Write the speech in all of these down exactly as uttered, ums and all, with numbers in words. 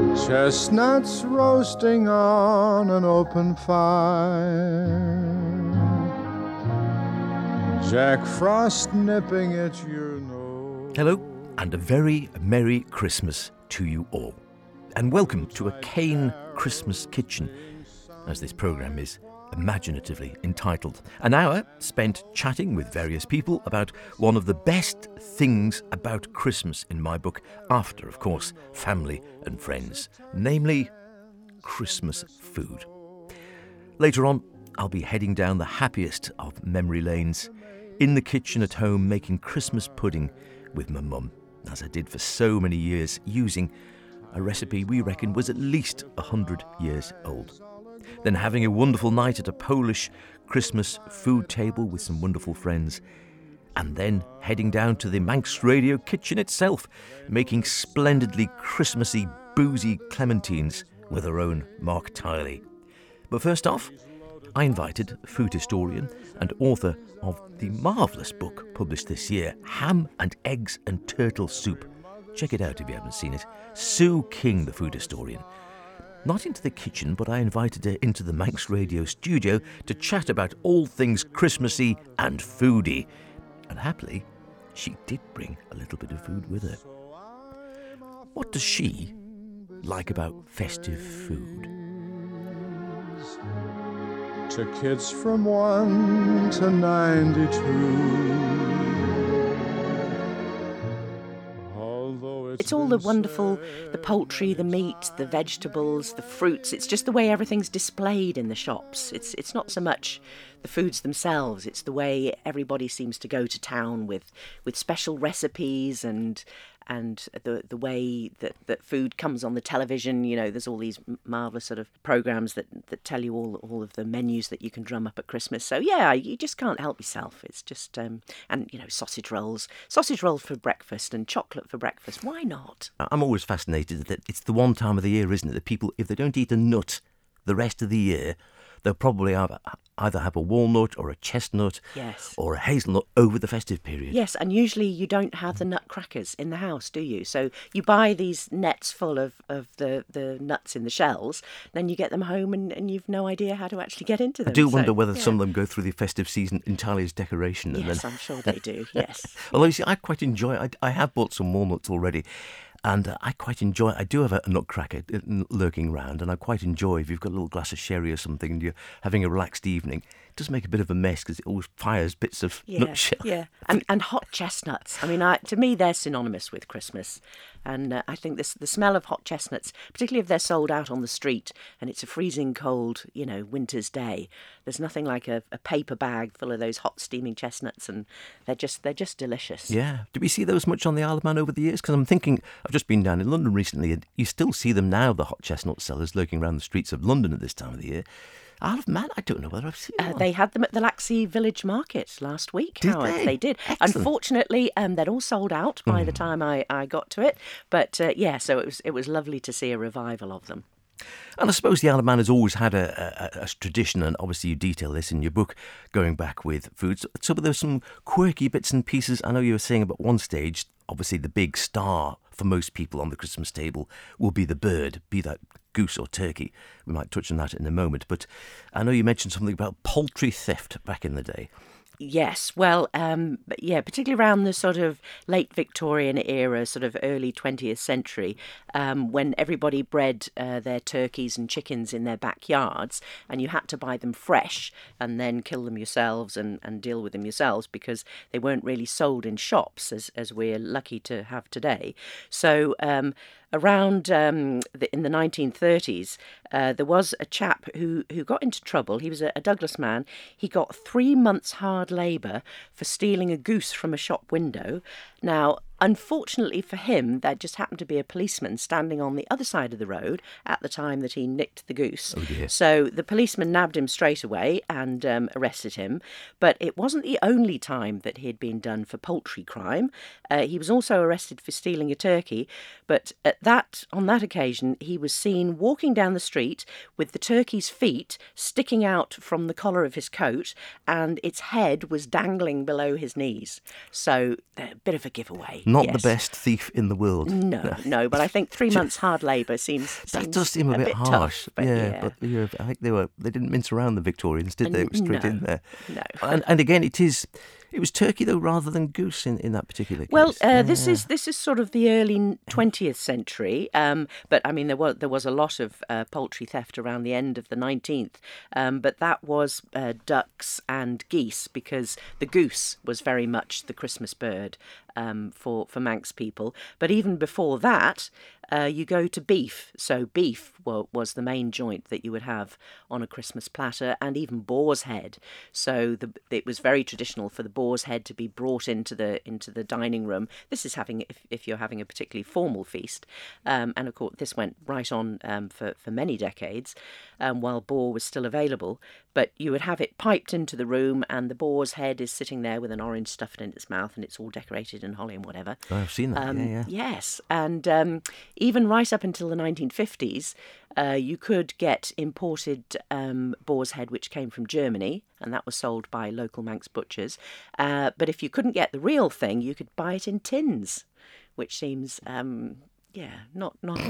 chestnuts roasting on an open fire, Jack Frost nipping at your nose. Hello, and a very Merry Christmas to you all. And welcome to a Cain Christmas Kitchen, as this programme is imaginatively entitled. An hour spent chatting with various people about one of the best things about Christmas in my book, after, of course, family and friends, namely Christmas food. Later on, I'll be heading down the happiest of memory lanes, in the kitchen at home making Christmas pudding with my mum, as I did for so many years, using a recipe we reckon was at least one hundred years old. Then having a wonderful night at a Polish Christmas food table with some wonderful friends. And then heading down to the Manx Radio kitchen itself, making splendidly Christmassy, boozy clementines with our own Mark Tiley. But first off, I invited food historian and author of the marvellous book published this year, Ham and Eggs and Turtle Soup. Check it out if you haven't seen it. Sue King, the food historian. Not into the kitchen, but I invited her into the Manx Radio studio to chat about all things Christmassy and foodie. And happily, she did bring a little bit of food with her. What does she like about festive food? To kids from one to ninety-two. It's all the wonderful, the poultry, the meat, the vegetables, the fruits. It's just the way everything's displayed in the shops. It's it's not so much the foods themselves. It's the way everybody seems to go to town with, with special recipes and and the the way that, that food comes on the television. You know, there's all these marvellous sort of programmes that, that tell you all all of the menus that you can drum up at Christmas. So, yeah, you just can't help yourself. It's just, um, and, you know, sausage rolls. Sausage rolls for breakfast and chocolate for breakfast. Why not? I'm always fascinated that it's the one time of the year, isn't it, that people, if they don't eat a nut the rest of the year, they'll probably have, either have a walnut or a chestnut yes. or a hazelnut over the festive period. Yes, and usually you don't have the nutcrackers in the house, do you? So you buy these nets full of, of the, the nuts in the shells, then you get them home and, and you've no idea how to actually get into them. I do so, wonder whether yeah. some of them go through the festive season entirely as decoration. And yes, then... I'm sure they do, yes. Although, you see, I quite enjoy it. I, I have bought some walnuts already. And uh, I quite enjoy, I do have a nutcracker lurking round, and I quite enjoy if you've got a little glass of sherry or something and you're having a relaxed evening. It does make a bit of a mess because it always fires bits of yeah, nutshell. Yeah, and, and hot chestnuts. I mean, I, to me, they're synonymous with Christmas. And uh, I think this, the smell of hot chestnuts, particularly if they're sold out on the street and it's a freezing cold, you know, winter's day, there's nothing like a, a paper bag full of those hot steaming chestnuts, and they're just they're just delicious. Yeah. Do we see those much on the Isle of Man over the years? Because I'm thinking, I've just been down in London recently, and you still see them now, the hot chestnut sellers lurking around the streets of London at this time of the year. Isle of Man, I don't know whether I've seen uh, one. They had them at the Laxey Village Market last week, Did Howard. they? They did. Excellent. Unfortunately, um, they'd all sold out by Mm. the time I, I got to it. But uh, yeah, so it was it was lovely to see a revival of them. And I suppose the Isle of Man has always had a, a, a tradition, and obviously you detail this in your book, going back with foods. So there's some quirky bits and pieces. I know you were saying about one stage, obviously the big star for most people on the Christmas table will be the bird, be that goose or turkey. We might touch on that in a moment. But I know you mentioned something about poultry theft back in the day. Yes, well, um, but yeah, particularly around the sort of late Victorian era, sort of early twentieth century, um, when everybody bred uh, their turkeys and chickens in their backyards, and you had to buy them fresh and then kill them yourselves and, and deal with them yourselves because they weren't really sold in shops as, as we're lucky to have today. So um, around um, the, in the nineteen thirties, uh, there was a chap who, who got into trouble. He was a, a Douglas man. He got three months hard labour for stealing a goose from a shop window. Now, unfortunately for him, there just happened to be a policeman standing on the other side of the road at the time that he nicked the goose. Oh dear. So the policeman nabbed him straight away and um, arrested him. But it wasn't the only time that he had been done for poultry crime. Uh, he was also arrested for stealing a turkey. But at that, on that occasion, he was seen walking down the street with the turkey's feet sticking out from the collar of his coat, and its head was dangling below his knees. So a bit of a giveaway. Not yes. the best thief in the world. No, no, but I think three months hard labour seems, That seems does seem a, a bit, bit harsh. tough, but yeah, yeah. but you know, I think they were they didn't mince around the Victorians, did they? It was straight no, in there. No. And, and again, it is it was turkey though rather than goose in, in that particular case. Well, uh, yeah. this is this is sort of the early twentieth century, um, but I mean there was there was a lot of uh, poultry theft around the end of the nineteenth, um, but that was uh, ducks and geese because the goose was very much the Christmas bird um, for for Manx people. But even before that, uh, you go to beef. So beef wa- was the main joint that you would have on a Christmas platter, and even boar's head. So the, it was very traditional for the boar's head to be brought into the into the dining room. This is having if, if you're having a particularly formal feast, um, and of course this went right on um, for for many decades, um, while boar was still available. But you would have it piped into the room, and the boar's head is sitting there with an orange stuffed in its mouth, and it's all decorated in holly and whatever. Oh, I've seen that. Um, yeah, yeah. Yes, and um, even right up until the nineteen fifties, uh, you could get imported um, boar's head, which came from Germany, and that was sold by local Manx butchers. Uh, but if you couldn't get the real thing, you could buy it in tins, which seems, um, yeah, not not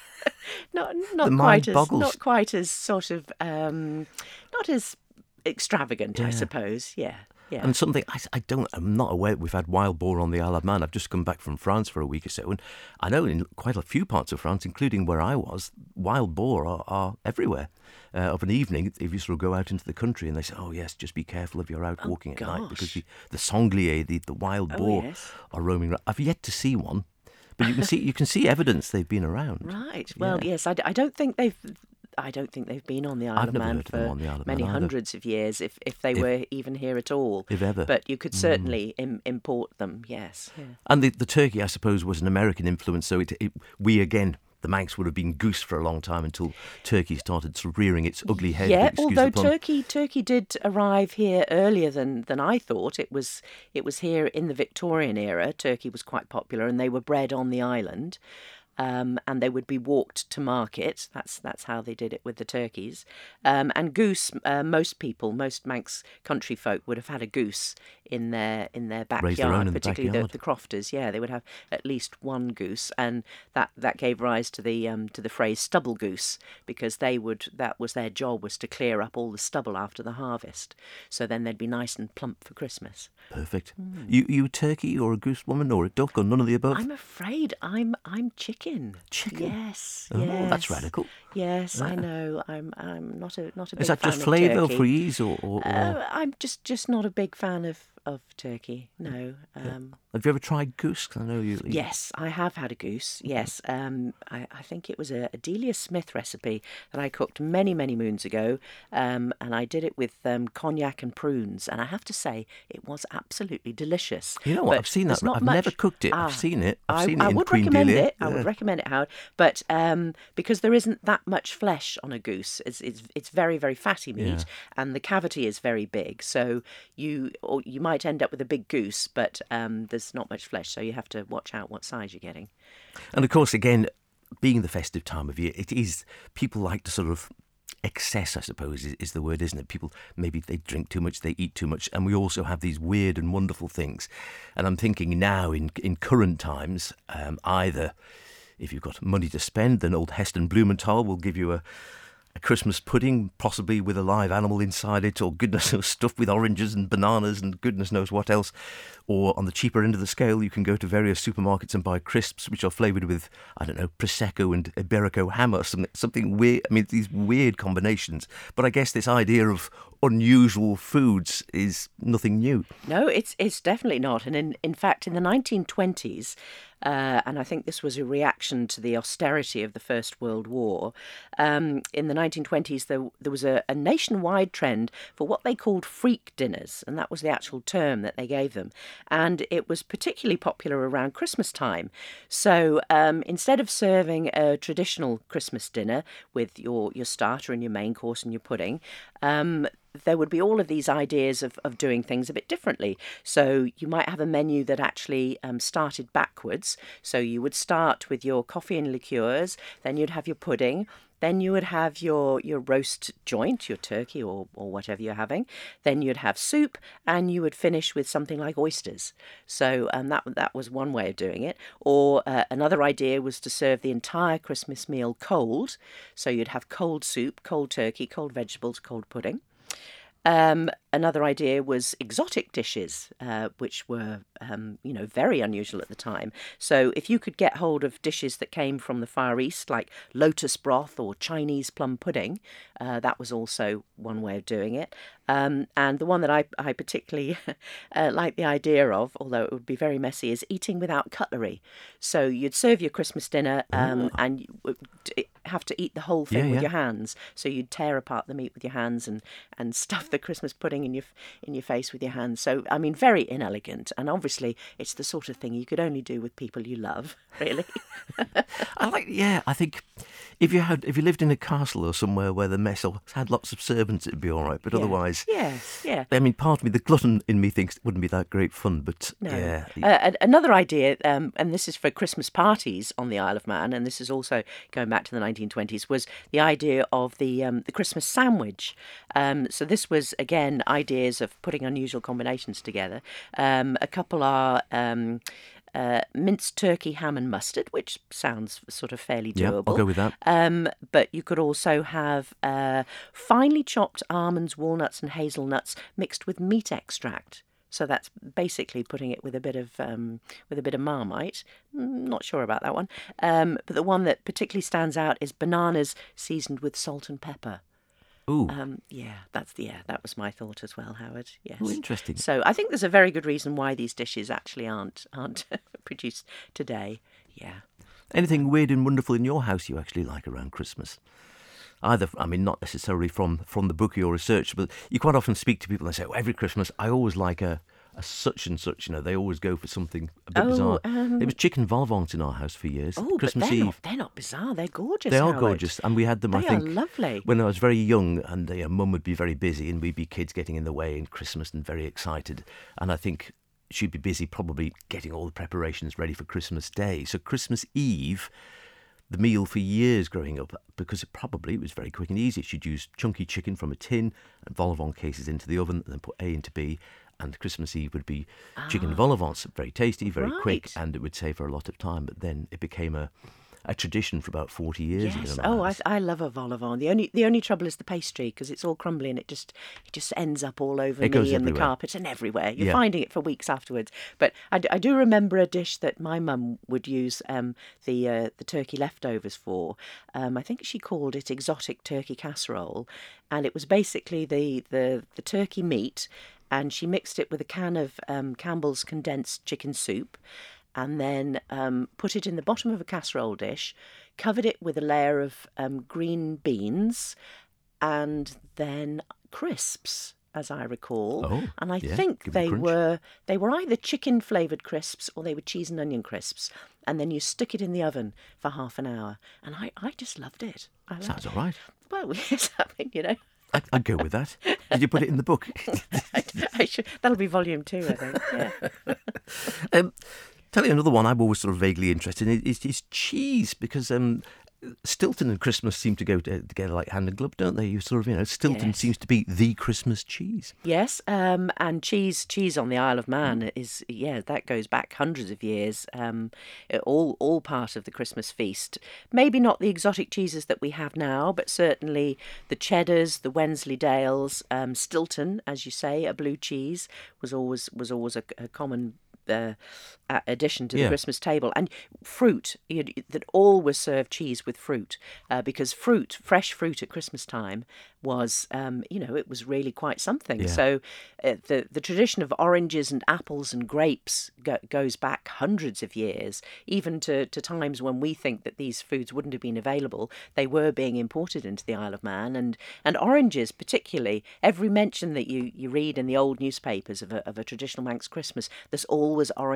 not not The mind quite as boggles. not quite as sort of um, not as extravagant, I Yeah. suppose. Yeah. Yeah. And something I, I don't, I'm not aware we've had wild boar on the Isle of Man. I've just come back from France for a week or so, and I know in quite a few parts of France, including where I was, wild boar are, are everywhere. Uh, of an evening, if you sort of go out into the country and they say, oh yes, just be careful if you're out Oh, walking at night because gosh. the, the sanglier, the, the wild Oh, boar, yes. are roaming around. I've yet to see one, but you can see you can see evidence they've been around. Right. Well, Yeah. yes, I, d- I don't think they've. I don't think they've been on the Isle I've of never Man heard of them for on the Isle of many Man either. hundreds of years, if if they If- were even here at all. if ever. But you could certainly Im- import them. Yes. Yeah. And the, the turkey, I suppose, was an American influence. So it, it, we, again, the Manx would have been goose for a long time until turkey started sort of rearing its ugly head. Yeah, excuse although the pun. turkey turkey did arrive here earlier than, than I thought. It was it was here in the Victorian era. Turkey was quite popular, and they were bred on the island. Um, and they would be walked to market. That's that's how they did it with the turkeys. Um, and goose, uh, most people, most Manx country folk would have had a goose in their in their backyard, Raise their own in the particularly backyard. the, the crofters. Yeah, they would have at least one goose, and that, that gave rise to the um, to the phrase stubble goose, because they would that was their job, was to clear up all the stubble after the harvest. So then they'd be nice and plump for Christmas. Perfect. You you a turkey or a goose woman or a duck or none of the above? I'm afraid I'm I'm chicken. Chicken? Yes. Oh, yes. that's radical. Yes, I know. I'm I'm not a not a big Is that fan just of flavour turkey. for ease or? or, or Uh, I'm just just not a big fan of of turkey. No. Um, have you ever tried goose? 'Cause I know you. you- Yes, I have had a goose. Yes, um, I, I think it was a, a Delia Smith recipe that I cooked many, many moons ago, um, and I did it with um, cognac and prunes. And I have to say, it was absolutely delicious. You know what? But I've seen there's that. not I've much- never cooked it. Ah, I've seen it. I've I, seen I it in would Queen recommend Delia. it. I Yeah. would recommend it, Howard. But um, because there isn't that much flesh on a goose, it's it's, it's very, very fatty meat, Yeah. and the cavity is very big. So you or you might end up with a big goose, but um, there's not much flesh. So you have to watch out what size you're getting. And of course, again, being the festive time of year, it is, people like to sort of excess, I suppose, is, is the word, isn't it? People, maybe they drink too much, they eat too much, and we also have these weird and wonderful things. And I'm thinking now, in in current times, um, either if you've got money to spend, then old Heston Blumenthal will give you a a Christmas pudding, possibly with a live animal inside it, or goodness knows, stuffed with oranges and bananas and goodness knows what else. Or on the cheaper end of the scale, you can go to various supermarkets and buy crisps which are flavoured with, I don't know, Prosecco and Iberico ham or something, something weird. I mean, these weird combinations. But I guess this idea of unusual foods is nothing new. No, it's it's definitely not. And in, in fact, in the nineteen twenties, uh, and I think this was a reaction to the austerity of the First World War, um, in the nineteen twenties there, there was a, a nationwide trend for what they called freak dinners, and that was the actual term that they gave them. And it was particularly popular around Christmas time. So um, instead of serving a traditional Christmas dinner with your, your starter and your main course and your pudding, um, there would be all of these ideas of, of doing things a bit differently. So you might have a menu that actually um, started backwards. So you would start with your coffee and liqueurs, then you'd have your pudding, then you would have your, your roast joint, your turkey or, or whatever you're having. Then you'd have soup, and you would finish with something like oysters. So um, that that was one way of doing it. Or uh, another idea was to serve the entire Christmas meal cold. So you'd have cold soup, cold turkey, cold vegetables, cold pudding. Um, another idea was exotic dishes, uh, which were, um, you know, very unusual at the time. So if you could get hold of dishes that came from the Far East, like lotus broth or Chinese plum pudding, uh, that was also one way of doing it. Um, and the one that I, I particularly uh, like the idea of, although it would be very messy, is eating without cutlery. So you'd serve your Christmas dinner um, and you would have to eat the whole thing Yeah, with yeah. your hands. So you'd tear apart the meat with your hands and, and stuff the Christmas pudding in your in your face with your hands. So, I mean, very inelegant. And obviously, it's the sort of thing you could only do with people you love, really. I like, yeah, I think if you had, if you lived in a castle or somewhere where the mess had lots of servants, it'd be all right. But Yeah. otherwise, Yes, yeah. I mean, part of me, the glutton in me thinks it wouldn't be that great fun. But No. yeah, Uh, and another idea, um, and this is for Christmas parties on the Isle of Man, and this is also going back to the nineteen twenties, was the idea of the um, the Christmas sandwich. Um, so this was, again, ideas of putting unusual combinations together. Um, a couple are... Um, Uh, minced turkey, ham and mustard, which sounds sort of fairly yeah, doable. I'll go with that. Um, but you could also have uh, finely chopped almonds, walnuts and hazelnuts mixed with meat extract. So that's basically putting it with a bit of um, with a bit of Marmite. Mm, Not sure about that one. Um, but the one that particularly stands out is bananas seasoned with salt and pepper. Ooh, Um, yeah, that's the yeah, that was my thought as well, Howard. Yes. oh, interesting. So I think there's a very good reason why these dishes actually aren't aren't produced today. Yeah. Anything weird and wonderful in your house you actually like around Christmas? Either, I mean, not necessarily from, from the book or your research, but you quite often speak to people and say, oh, every Christmas I always like a, a such and such, you know, they always go for something a bit Oh, bizarre. um, There was chicken vol au vent in our house for years. Oh, Christmas but they're Eve. not they're not bizarre. They're gorgeous. They are Howard. gorgeous, and we had them, They I think, are lovely. when I was very young, and uh, Mum would be very busy, and we'd be kids getting in the way in Christmas and very excited. And I think she'd be busy probably getting all the preparations ready for Christmas Day. So Christmas Eve, the meal for years growing up, because it probably it was very quick and easy. She'd use chunky chicken from a tin and vol au vent cases into the oven, and then put A into B. And Christmas Eve would be chicken vol au vent, very tasty, very quick, Right. and it would save her a lot of time. But then it became a a tradition for about forty years. Yes. in our Oh, I, house. I love a vol au vent. The only the only trouble is the pastry because it's all crumbly and it just it just ends up all over It me goes and the everywhere. carpet and everywhere. You're Yeah. finding it for weeks afterwards. But I, d- I do remember a dish that my mum would use um, the uh, the turkey leftovers for. Um, I think she called it exotic turkey casserole, and it was basically the the, the turkey meat, and she mixed it with a can of um, Campbell's condensed chicken soup, and then um, put it in the bottom of a casserole dish, covered it with a layer of um, green beans, and then crisps, as I recall. Oh, and I yeah, think give it a they crunch. were they were either chicken flavoured crisps or they were cheese and onion crisps. And then you stick it in the oven for half an hour, and I, I just loved it. I loved Sounds it. all right. Well, yes, I mean, you know, I'd, I'd go with that. Did you put it in the book? I, I should, that'll be volume two, I think. Yeah. um, tell you another one I'm always sort of vaguely interested in is, is cheese, because um, Stilton and Christmas seem to go to, together like hand and glove, don't they? You sort of, you know, Stilton Yes. seems to be the Christmas cheese. Yes, um, and cheese cheese on the Isle of Mm. Man is yeah that goes back hundreds of years. Um, it- all all part of the Christmas feast. Maybe not the exotic cheeses that we have now, but certainly the cheddars, the Wensleydales, um, Stilton, as you say, a blue cheese was always was always a, a common. Uh, a- addition to the Yeah. Christmas table, and fruit you know, that always served cheese with fruit uh, because fruit, fresh fruit at Christmas time was, um, you know, it was really quite something. Yeah. So uh, the the tradition of oranges and apples and grapes go, goes back hundreds of years, even to, to times when we think that these foods wouldn't have been available. They were being imported into the Isle of Man, and, and oranges particularly. Every mention that you, you read in the old newspapers of a, of a traditional Manx Christmas, there's always oranges.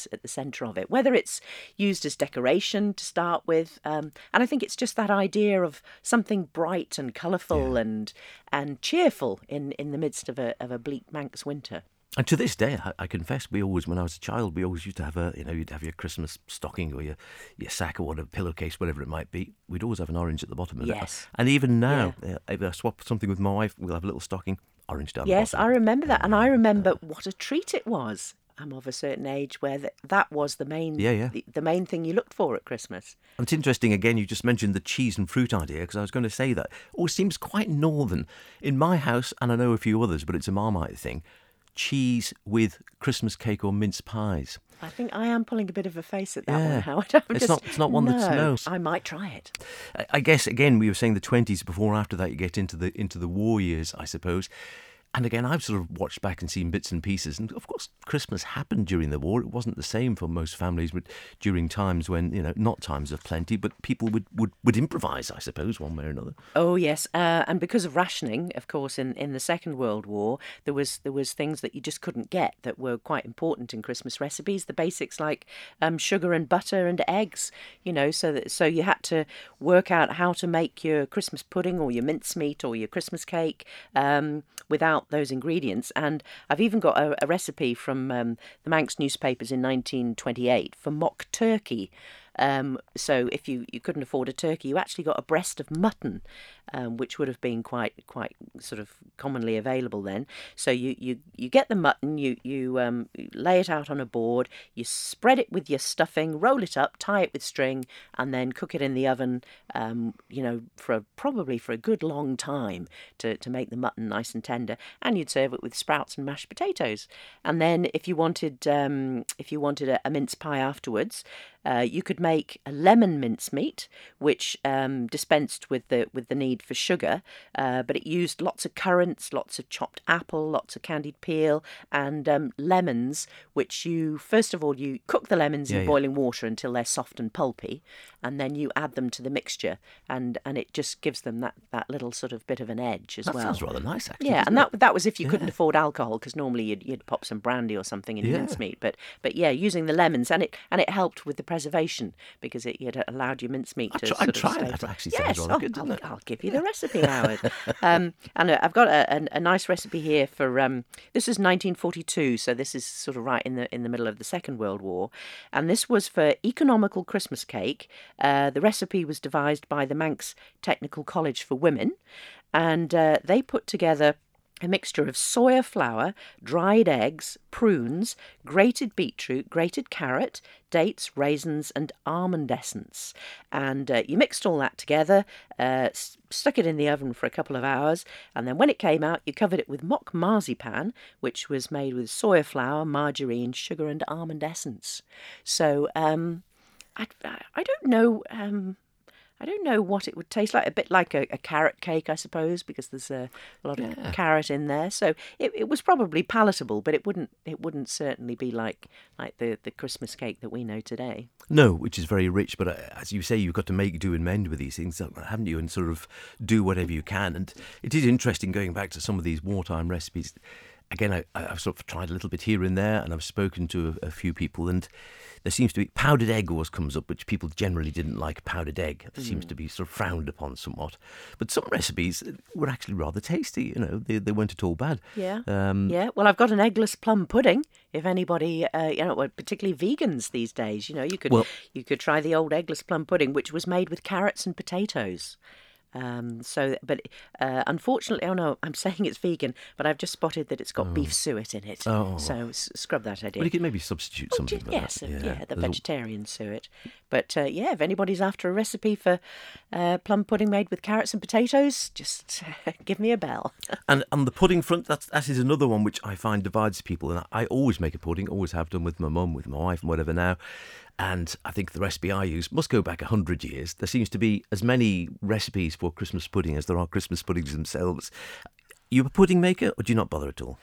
at, at the centre of it, whether it's used as decoration to start with. Um, and I think it's just that idea of something bright and colourful Yeah. and and cheerful in, in the midst of a of a bleak Manx winter. And to this day, I, I confess, we always, when I was a child, we always used to have a, you know, you'd have your Christmas stocking or your, your sack or whatever, pillowcase, whatever it might be. We'd always have an orange at the bottom of it. Yes. And even now, uh, if I swap something with my wife, we'll have a little stocking, orange down Yes, the I bottom. remember that. And I remember what a treat it was. I'm of a certain age where that, that was the main Yeah, yeah. The, the main thing you looked for at Christmas. And it's interesting, again, you just mentioned the cheese and fruit idea, because I was going to say that. Always seems quite northern. In my house, and I know a few others, but it's a Marmite thing, cheese with Christmas cake or mince pies. I think I am pulling a bit of a face at that Yeah. one, Howard. I'm It's just, not- it's not one that's no, no. I might try it. I- I guess, again, we were saying the twenties, before after that you get into the into the war years, I suppose. And again, I've sort of watched back and seen bits and pieces. And of course, Christmas happened during the war. It wasn't the same for most families but during times when, you know, not times of plenty, but people would, would, would improvise, I suppose, one way or another. Oh yes, uh, and because of rationing, of course, in, in the Second World War, there was there was things that you just couldn't get that were quite important in Christmas recipes. The basics like um, sugar and butter and eggs, you know. So that so you had to work out how to make your Christmas pudding or your mincemeat or your Christmas cake um, without those ingredients. And I've even got a, a recipe from um, the Manx newspapers in nineteen twenty-eight for mock turkey. Um, so if you, you couldn't afford a turkey, you actually got a breast of mutton, um, which would have been quite quite sort of commonly available then. So you, you, you get the mutton, you you, um, you lay it out on a board, you spread it with your stuffing, roll it up, tie it with string, and then cook it in the oven. Um, you know, for a, probably for a good long time to, to make the mutton nice and tender. And you'd serve it with sprouts and mashed potatoes. And then if you wanted um, if you wanted a, a mince pie afterwards. Uh, you could make a lemon mincemeat, which um, dispensed with the with the need for sugar, uh, but it used lots of currants, lots of chopped apple, lots of candied peel, and um, lemons. Which you first of all you cook the lemons Yeah, in yeah. boiling water until they're soft and pulpy, and then you add them to the mixture, and, and it just gives them that, that little sort of bit of an edge as That well. sounds rather nice, actually. Yeah, doesn't and it? that that was if you couldn't afford alcohol, because normally you'd you'd pop some brandy or something in your Yeah. mincemeat. But but yeah, using the lemons, and it and it helped with the preservation because it, it allowed your mincemeat I'd to try- sort I'd of try stay that. fr- Actually sounds yes, rather oh, good, doesn't I'll, it? I'll give you the recipe, Howard. um, and uh, I've got a, a, a nice recipe here for um, this is nineteen forty-two, so this is sort of right in the in the middle of the Second World War, and this was for economical Christmas cake. Uh, the recipe was devised by the Manx Technical College for Women, and uh, they put together a mixture of soya flour, dried eggs, prunes, grated beetroot, grated carrot, dates, raisins, and almond essence. And uh, you mixed all that together, uh, s- stuck it in the oven for a couple of hours, and then when it came out, you covered it with mock marzipan, which was made with soya flour, margarine, sugar, and almond essence. So um, I, I don't know. Um, I don't know what it would taste like. A bit like a, a carrot cake, I suppose, because there's a, a lot of Yeah. carrot in there. So it, it was probably palatable, but it wouldn't it wouldn't certainly be like like the, the Christmas cake that we know today. No, which is very rich, but uh, as you say, you've got to make do and mend with these things, haven't you? And sort of do whatever you can. And it is interesting going back to some of these wartime recipes. Again, I, I've sort of tried a little bit here and there, and I've spoken to a, a few people, and there seems to be powdered egg always comes up, which people generally didn't like powdered egg. It seems to be sort of frowned upon somewhat. But some recipes were actually rather tasty, you know, they, they weren't at all bad. Yeah. Um, Yeah, well, I've got an eggless plum pudding. If anybody, uh, you know, well, particularly vegans these days, you know, you could Well- you could try the old eggless plum pudding, which was made with carrots and potatoes. Um, so, but uh, unfortunately, oh no, I'm saying it's vegan, but I've just spotted that it's got beef suet in it. Oh. So s- scrub that idea. But you could maybe substitute Oh, something ju- for yes, that. uh, yeah, the There's a- vegetarian suet. But uh, yeah, if anybody's after a recipe for uh, plum pudding made with carrots and potatoes, just give me a bell. And on the pudding front, that's, that is another one which I find divides people. And I always make a pudding, always have done with my mum, with my wife and whatever now. And I think the recipe I use must go back one hundred years. There seems to be as many recipes for Christmas pudding as there are Christmas puddings themselves. You a pudding maker, or do you not bother at all?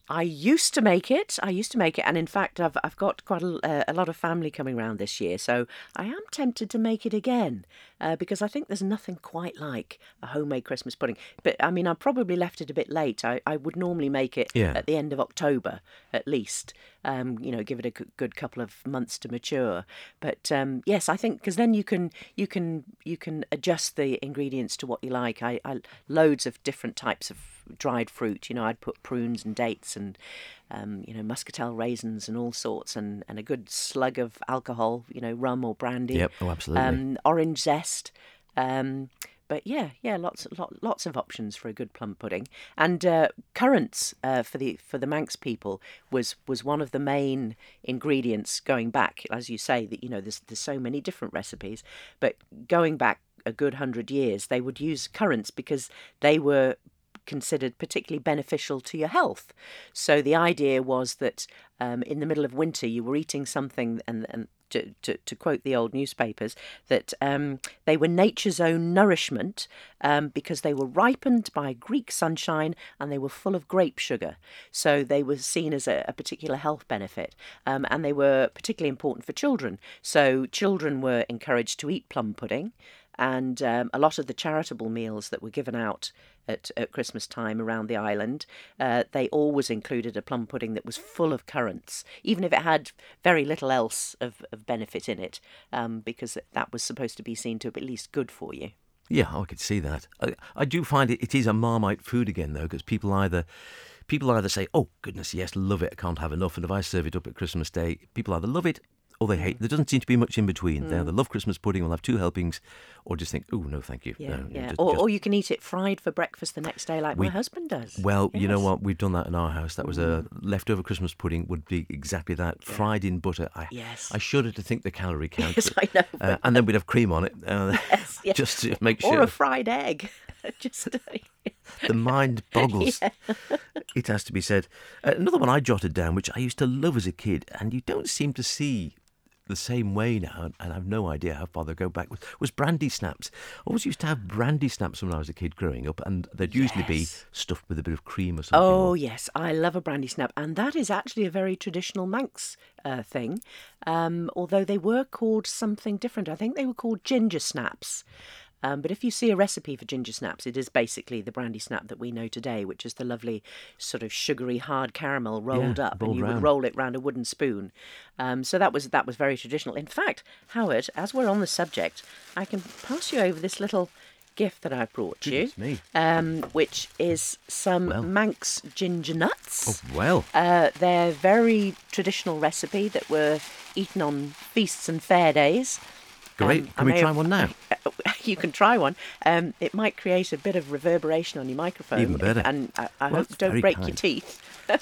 I used to make it. I used to make it, and in fact, I've I've got quite a, uh, a lot of family coming round this year, so I am tempted to make it again uh, because I think there's nothing quite like a homemade Christmas pudding. But I mean, I probably left it a bit late. I, I would normally make it Yeah. at the end of October at least. Um, you know, give it a g- good couple of months to mature. But um, yes, I think because then you can you can you can adjust the ingredients to what you like. I, I loads of different types of dried fruit. You know, I'd put prunes and dates and um, you know, muscatel raisins and all sorts, and, and a good slug of alcohol. You know, rum or brandy. Yep. Oh, absolutely. Um, orange zest. Um, but yeah, yeah, lots, lot, lots of options for a good plum pudding. And uh, currants uh, for the for the Manx people was was one of the main ingredients going back, as you say, that you know there's there's so many different recipes, but going back a good hundred years, they would use currants because they were considered particularly beneficial to your health. So the idea was that um, in the middle of winter you were eating something, and, and to, to, to quote the old newspapers, that um, they were nature's own nourishment um, because they were ripened by Greek sunshine and they were full of grape sugar. So they were seen as a, a particular health benefit, um, and they were particularly important for children. So children were encouraged to eat plum pudding. And um, a lot of the charitable meals that were given out at, at Christmas time around the island, uh, they always included a plum pudding that was full of currants, even if it had very little else of, of benefit in it, um, because that was supposed to be seen to be at least good for you. Yeah, I could see that. I, I do find it, it is a Marmite food again, though, because people either people either say, oh, goodness, yes, love it, I can't have enough. And if I serve it up at Christmas Day, people either love it or they hate. There doesn't seem to be much in between. Mm. They either love Christmas pudding, will have two helpings, or just think, oh, no, thank you. Yeah, no, yeah. Just, or, just... or you can eat it fried for breakfast the next day like we, my husband does. Well, yes. You know what? We've done that in our house. That was a leftover Christmas pudding would be exactly that, yeah. fried in butter. I, yes. I shudder to think the calorie count. Yes, I know. Uh, and then we'd have cream on it, uh, yes, yes. just to make sure. Or a fried egg. just The mind boggles. Yeah. It has to be said. Uh, another one I jotted down, which I used to love as a kid, and you don't seem to see the same way now, and I've no idea how far they go back, was, was brandy snaps. I always used to have brandy snaps when I was a kid growing up, and they'd usually yes. be stuffed with a bit of cream or something. Oh, yes, I love a brandy snap, and that is actually a very traditional Manx uh, thing, um, although they were called something different. I think they were called ginger snaps. Um, but if you see a recipe for ginger snaps, it is basically the brandy snap that we know today, which is the lovely sort of sugary hard caramel rolled yeah, up, rolled and you round. would roll it round a wooden spoon. Um, so that was that was very traditional. In fact, Howard, as we're on the subject, I can pass you over this little gift that I've brought you, me. Um, which is some well. Manx ginger nuts. Oh, well. Uh, they're a very traditional recipe that were eaten on feasts and fair days. Great. Um, can we try have, one now? You can try one. Um, it might create a bit of reverberation on your microphone. Even better. And I, I well, hope don't break kind. your teeth.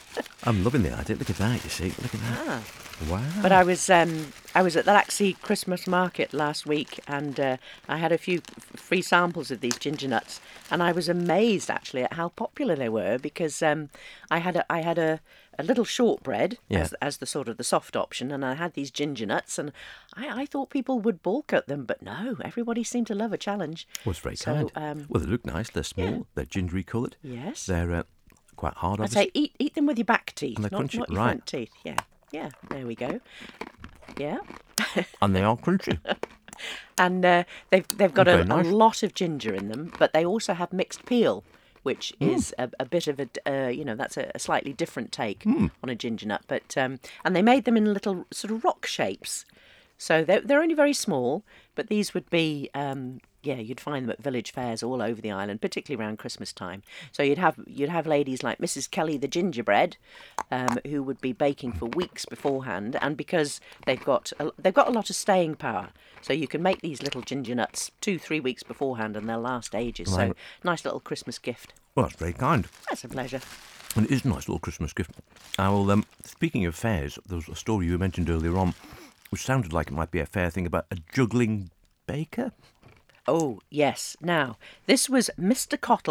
I'm loving the idea. Look at that, you see. Look at that. Ah. Wow. But I was um, I was at the Laxey Christmas market last week, and uh, I had a few f- free samples of these ginger nuts, and I was amazed actually at how popular they were, because um, I had a, I had a, a little shortbread yeah. as, as the sort of the soft option, and I had these ginger nuts, and I, I thought people would balk at them, but no, everybody seemed to love a challenge. Well, it's very so, kind. Um, well, they look nice. They're small. Yeah. They're gingery coloured. Yes. They're uh, quite hard. I'd Obviously. say eat eat them with your back teeth, and they're not, crunchy. not your right. front teeth. Yeah, yeah. There we go. Yeah. And they are crunchy. And uh, they've they've got a, nice. a lot of ginger in them, but they also have mixed peel, which mm. is a, a bit of a uh, you know that's a, a slightly different take mm. on a ginger nut. But um, and they made them in little sort of rock shapes, so they're they're only very small. But these would be um, yeah you'd find them at village fairs all over the island, particularly around Christmas time. So you'd have you'd have ladies like Missus Kelly the gingerbread, um, who would be baking for weeks beforehand, and because they've got a, they've got a lot of staying power. So you can make these little ginger nuts two, three weeks beforehand, and they'll last ages. Right. So nice little Christmas gift. Well, that's very kind. That's a pleasure. And it is a nice little Christmas gift. I will, um, speaking of fairs, there was a story you mentioned earlier on, which sounded like it might be a fair thing about a juggling baker. Oh, yes. Now, this was Mister Cottle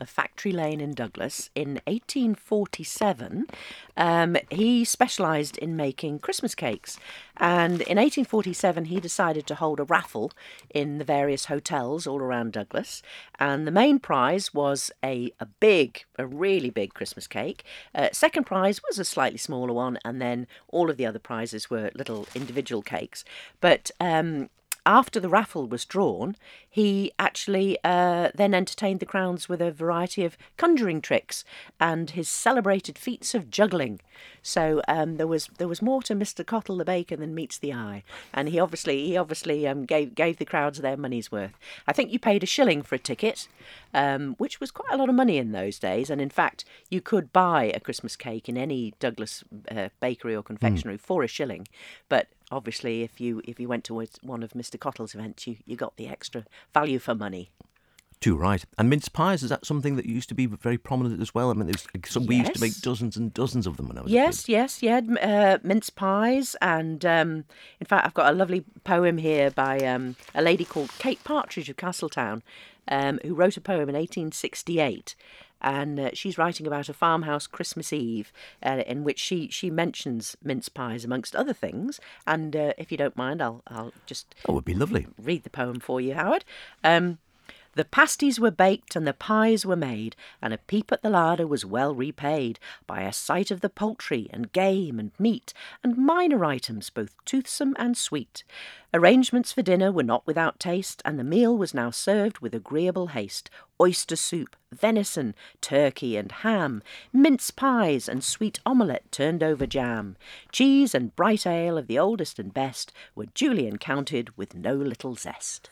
of Factory Lane in Douglas in eighteen forty-seven. Um, he specialised in making Christmas cakes. And in eighteen forty-seven, he decided to hold a raffle in the various hotels all around Douglas. And the main prize was a, a big, a really big Christmas cake. Uh, second prize was a slightly smaller one. And then all of the other prizes were little individual cakes. But um, after the raffle was drawn, he actually uh, then entertained the crowds with a variety of conjuring tricks and his celebrated feats of juggling. So um, there was there was more to Mister Cottle the baker than meets the eye, and he obviously he obviously um, gave gave the crowds their money's worth. I think you paid a shilling for a ticket, um, which was quite a lot of money in those days. And in fact, you could buy a Christmas cake in any Douglas uh, bakery or confectionery mm. for a shilling, but obviously, if you if you went to one of Mister Cottle's events, you, you got the extra value for money. Too right. And mince pies, is that something that used to be very prominent as well? I mean, it was, we yes. used to make dozens and dozens of them when I was yes, a kid. Yes, yes, yeah, uh, mince pies. And um, in fact, I've got a lovely poem here by um, a lady called Kate Partridge of Castletown, um, who wrote a poem in eighteen sixty-eight. And uh, she's writing about a farmhouse Christmas Eve uh, in which she, she mentions mince pies amongst other things. And uh, if you don't mind, I'll I'll just oh, it would be lovely. Read the poem for you, Howard. Um, The pasties were baked and the pies were made, and a peep at the larder was well repaid by a sight of the poultry and game and meat, and minor items both toothsome and sweet. Arrangements for dinner were not without taste, and the meal was now served with agreeable haste. Oyster soup, venison, turkey and ham, mince pies and sweet omelette turned over jam. Cheese and bright ale of the oldest and best were duly encountered with no little zest.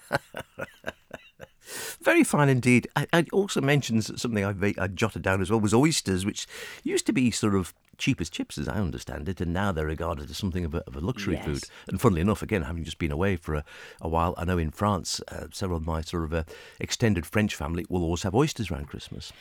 Very fine indeed. I, I also mentioned something I, I jotted down as well was oysters, which used to be sort of cheap as chips, as I understand it, and now they're regarded as something of a, of a luxury yes. food. And funnily enough, again, having just been away for a, a while, I know in France, uh, several of my sort of uh, extended French family will always have oysters around Christmas.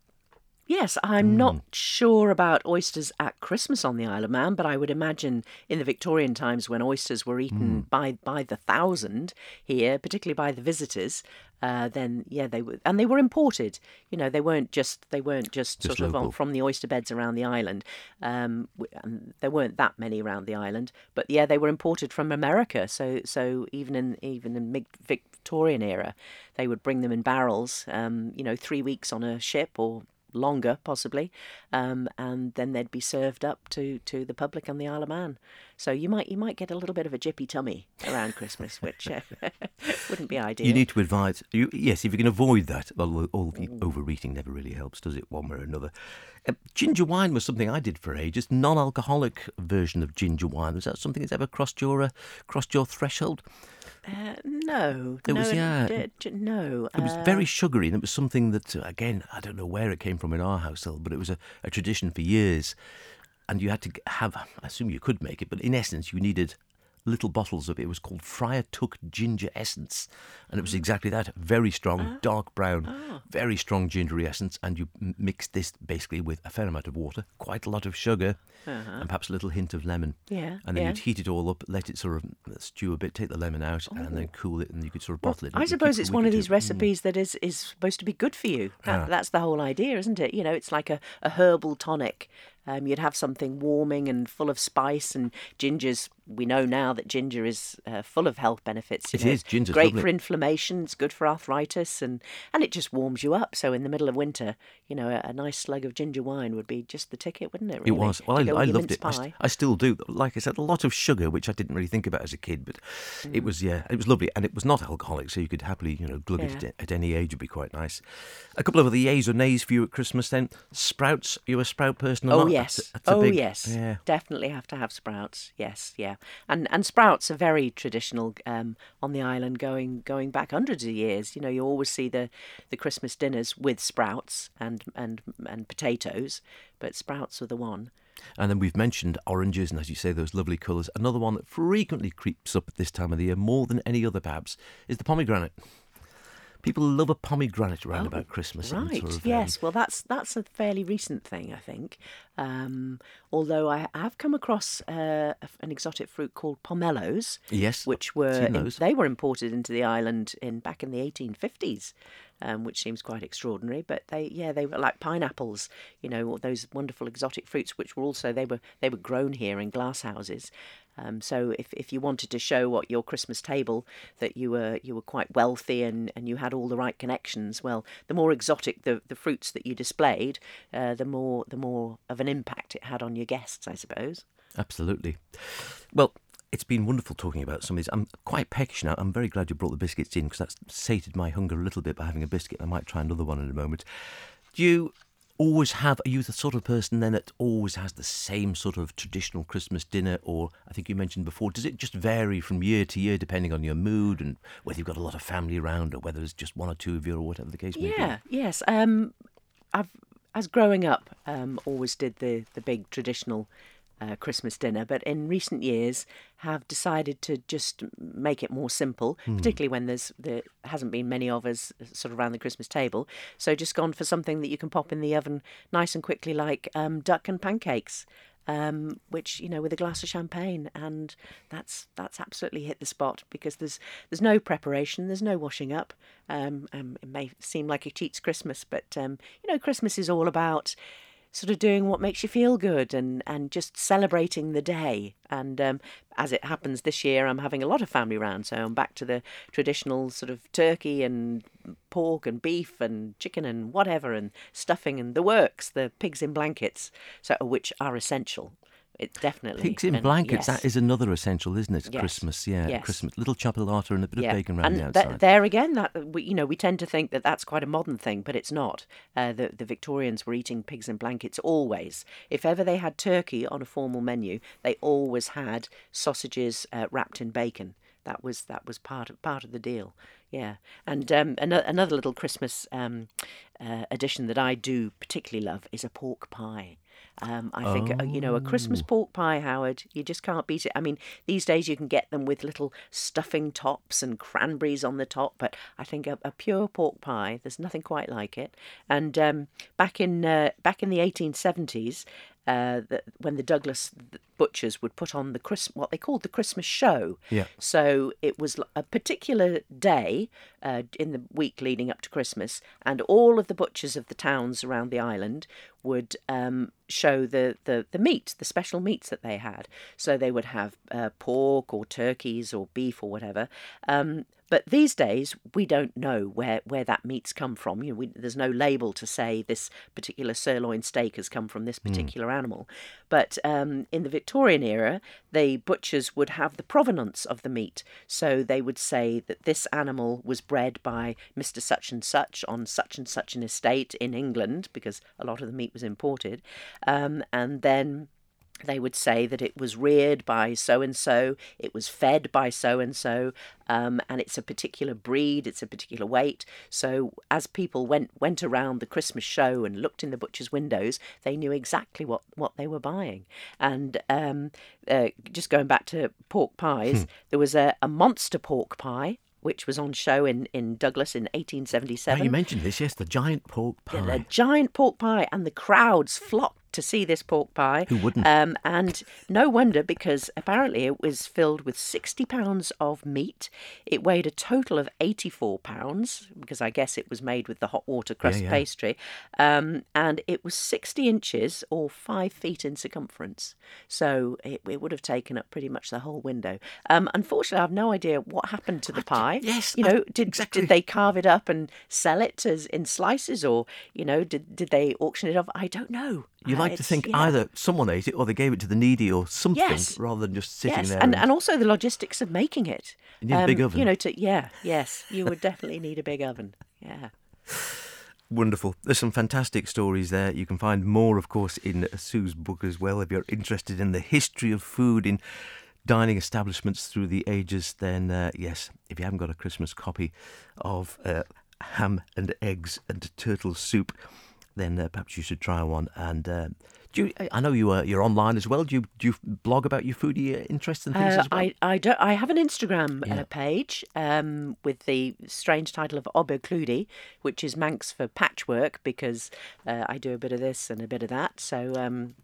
Yes, I'm Mm. not sure about oysters at Christmas on the Isle of Man, but I would imagine in the Victorian times when oysters were eaten Mm. by by the thousand here, particularly by the visitors, uh, then yeah, they were, and they were imported. You know, they weren't just they weren't just, Just sort of local. on, from the oyster beds around the island. Um, w- and there weren't that many around the island, but yeah, they were imported from America. So so even in even in Vic- Victorian era, they would bring them in barrels. Um, you know, three weeks on a ship or longer possibly, um, and then they'd be served up to, to the public on the Isle of Man. So you might you might get a little bit of a jippy tummy around Christmas, which uh, wouldn't be ideal. You need to advise, you, yes, if you can avoid that, well, all the overeating never really helps, does it, one way or another. Uh, ginger wine was something I did for ages, non-alcoholic version of ginger wine. Was that something that's ever crossed your, uh, crossed your threshold? Uh, no, It no, was, yeah. d- d- no. It was uh, very sugary, and it was something that, uh, again, I don't know where it came from in our household, but it was a, a tradition for years. And you had to have, I assume you could make it, but in essence, you needed little bottles of it. It was called Friar Tuck Ginger Essence. And it was exactly that, very strong, Ah. dark brown, Ah. very strong gingery essence. And you m- mixed this basically with a fair amount of water, quite a lot of sugar, Uh-huh. and perhaps a little hint of lemon. Yeah, And then yeah. you'd heat it all up, let it sort of stew a bit, take the lemon out, and then cool it, and you could sort of Well, bottle it. I and it would suppose keep it's for a one week of or these two. recipes that is, is supposed to be good for you. That, Ah. That's the whole idea, isn't it? You know, it's like a, a herbal tonic. Um, you'd have something warming and full of spice, and ginger's. We know now that ginger is uh, full of health benefits. you It know, is, it's ginger's great lovely. for inflammation. It's good for arthritis, and, and it just warms you up. So in the middle of winter, you know, a, a nice slug of ginger wine would be just the ticket, wouldn't it? It Really? was. Well, To I, go I with your loved mince it. I, pie. st- I still do. Like I said, a lot of sugar, which I didn't really think about as a kid, but Mm. it was, yeah, it was lovely. And it was not alcoholic, so you could happily, you know, glug Yeah. it at, at any age. Would be quite nice. A couple of other yeas or nays for you at Christmas then. Sprouts, you a sprout person or Oh not? yes, That's a, that's a oh big, yes, Yeah. definitely have to have sprouts. Yes, yeah, and and sprouts are very traditional um, on the island, going going back hundreds of years. You know, you always see the, the Christmas dinners with sprouts and and and potatoes, but sprouts are the one. And then we've mentioned oranges, and as you say, those lovely colours. Another one that frequently creeps up at this time of the year, more than any other perhaps, is the pomegranate. People love a pomegranate around Oh, about Christmas. and Right. sort of, um, yes. Well, that's that's a fairly recent thing, I think. Um, although I have come across uh, an exotic fruit called pomelos, Yes, which I've were seen im- those. they were imported into the island in back in the eighteen fifties. um, which seems quite extraordinary. But they, yeah, they were like pineapples, you know, or those wonderful exotic fruits, which were also they were they were grown here in glass houses. Um, so if, if you wanted to show what your Christmas table that you were you were quite wealthy and, and you had all the right connections, well, the more exotic the, the fruits that you displayed, uh, the more the more of an impact it had on your guests, I suppose. Absolutely. Well, it's been wonderful talking about some of these. I'm quite peckish now. I'm very glad you brought the biscuits in because that's sated my hunger a little bit by having a biscuit. I might try another one in a moment. Do you always have, are you the sort of person then that always has the same sort of traditional Christmas dinner, or I think you mentioned before, does it just vary from year to year depending on your mood and whether you've got a lot of family around or whether it's just one or two of you or whatever the case may be? Yeah, yes. Um, I've, as growing up, um, always did the, the big traditional Uh, Christmas dinner, but in recent years have decided to just make it more simple, mm. particularly when there's there hasn't been many of us sort of around the Christmas table. So just gone for something that you can pop in the oven nice and quickly, like um, duck and pancakes, um, which, you know, with a glass of champagne, and that's that's absolutely hit the spot because there's there's no preparation, there's no washing up. Um, um, it may seem like it cheats Christmas, but um, you know, Christmas is all about sort of doing what makes you feel good and, and just celebrating the day. And um, as it happens this year, I'm having a lot of family round, so I'm back to the traditional sort of turkey and pork and beef and chicken and whatever and stuffing and the works, the pigs in blankets, so which are essential. It definitely. Pigs in and, blankets, yes. that is another essential, isn't it? Yes. Christmas, yeah. Yes. Christmas, little chapelata and a bit yeah. of bacon around and the outside. Th- there again, that we, you know, we tend to think that that's quite a modern thing, but it's not. Uh, the, the Victorians were eating pigs in blankets always. If ever they had turkey on a formal menu, they always had sausages uh, wrapped in bacon. That was that was part of part of the deal. Yeah, and um, another another little Christmas um, uh, addition that I do particularly love is a pork pie. Um, I think, oh. uh, you know, a Christmas pork pie, Howard, you just can't beat it. I mean, these days you can get them with little stuffing tops and cranberries on the top, but I think a, a pure pork pie, there's nothing quite like it. And um, back in uh, back in the eighteen seventies, uh, the, when the Douglas butchers would put on the Christ- what they called the Christmas show. Yeah. So it was a particular day uh, in the week leading up to Christmas, and all of the butchers of the towns around the island would um, show the, the, the meat, the special meats that they had. So they would have uh, pork or turkeys or beef or whatever. Um, But these days, we don't know where, where that meat's come from. You know, we, there's no label to say this particular sirloin steak has come from this particular mm. animal. But um, in the Victorian era, the butchers would have the provenance of the meat. So they would say that this animal was bred by Mister Such and Such on such and such an estate in England, because a lot of the meat was imported. Um, and then they would say that it was reared by so-and-so, it was fed by so-and-so, um, and it's a particular breed, it's a particular weight. So as people went went around the Christmas show and looked in the butcher's windows, they knew exactly what, what they were buying. And um, uh, just going back to pork pies, hmm. there was a, a monster pork pie, which was on show in, in Douglas in eighteen seventy-seven. Oh, you mentioned this, yes, the giant pork pie. Yeah, the giant pork pie, and the crowds flocked to see this pork pie. Who wouldn't? Um, and no wonder, because apparently it was filled with sixty pounds of meat. It weighed a total of eighty-four pounds, because I guess it was made with the hot water crust yeah, yeah. pastry. Um, and it was sixty inches or five feet in circumference. So it, it would have taken up pretty much the whole window. Um, unfortunately, I have no idea what happened to the pie. Yes, you know, I, did exactly. did they carve it up and sell it as in slices, or you know, did did they auction it off? I don't know. You uh, like to think yeah. either someone ate it or they gave it to the needy or something, yes. rather than just sitting yes. there. And, and and also the logistics of making it. You need um, a big oven. You know, to yeah, yes, you would definitely need a big oven. Yeah. Wonderful. There's some fantastic stories there. You can find more, of course, in Sue's book as well. If you're interested in the history of food in dining establishments through the ages, then uh, yes, if you haven't got a Christmas copy of uh, Ham and Eggs and Turtle Soup, then uh, perhaps you should try one. And uh, do you, I know you are you're online as well. Do you do you blog about your foodie interests and things uh, as well? I I don't. I have an Instagram yeah. uh, page um, with the strange title of Obercludi, which is Manx for patchwork, because uh, I do a bit of this and a bit of that. So. Um,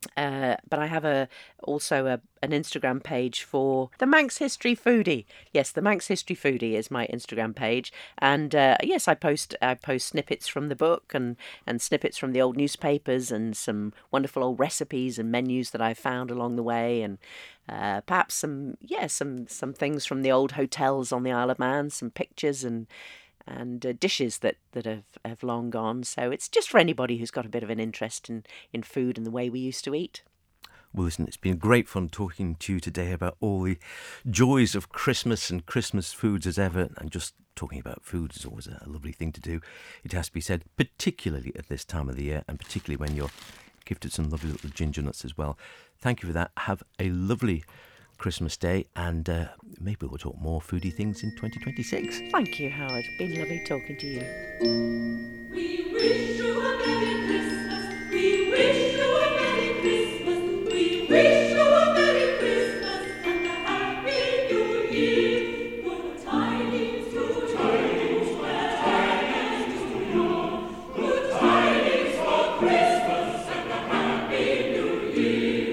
Uh, but I have a also a, an Instagram page for the Manx History Foodie. Yes, the Manx History Foodie is my Instagram page, and uh, yes, I post I post snippets from the book and, and snippets from the old newspapers and some wonderful old recipes and menus that I've found along the way, and uh, perhaps some yeah some some things from the old hotels on the Isle of Man, some pictures and. and uh, dishes that, that have, have long gone. So it's just for anybody who's got a bit of an interest in, in food and the way we used to eat. Well, listen, it's been great fun talking to you today about all the joys of Christmas and Christmas foods as ever. And just talking about food is always a lovely thing to do. It has to be said, particularly at this time of the year, and particularly when you're gifted some lovely little ginger nuts as well. Thank you for that. Have a lovely Christmas Day, and uh, maybe we'll talk more foodie things in twenty twenty-six. Thank you, Howard. Been lovely talking to you. We wish you a Merry Christmas. We wish you a Merry Christmas. We wish you a Merry Christmas and a Happy New Year. Good tidings, good tidings, good tidings to you. Good tidings for Christmas and a Happy New Year.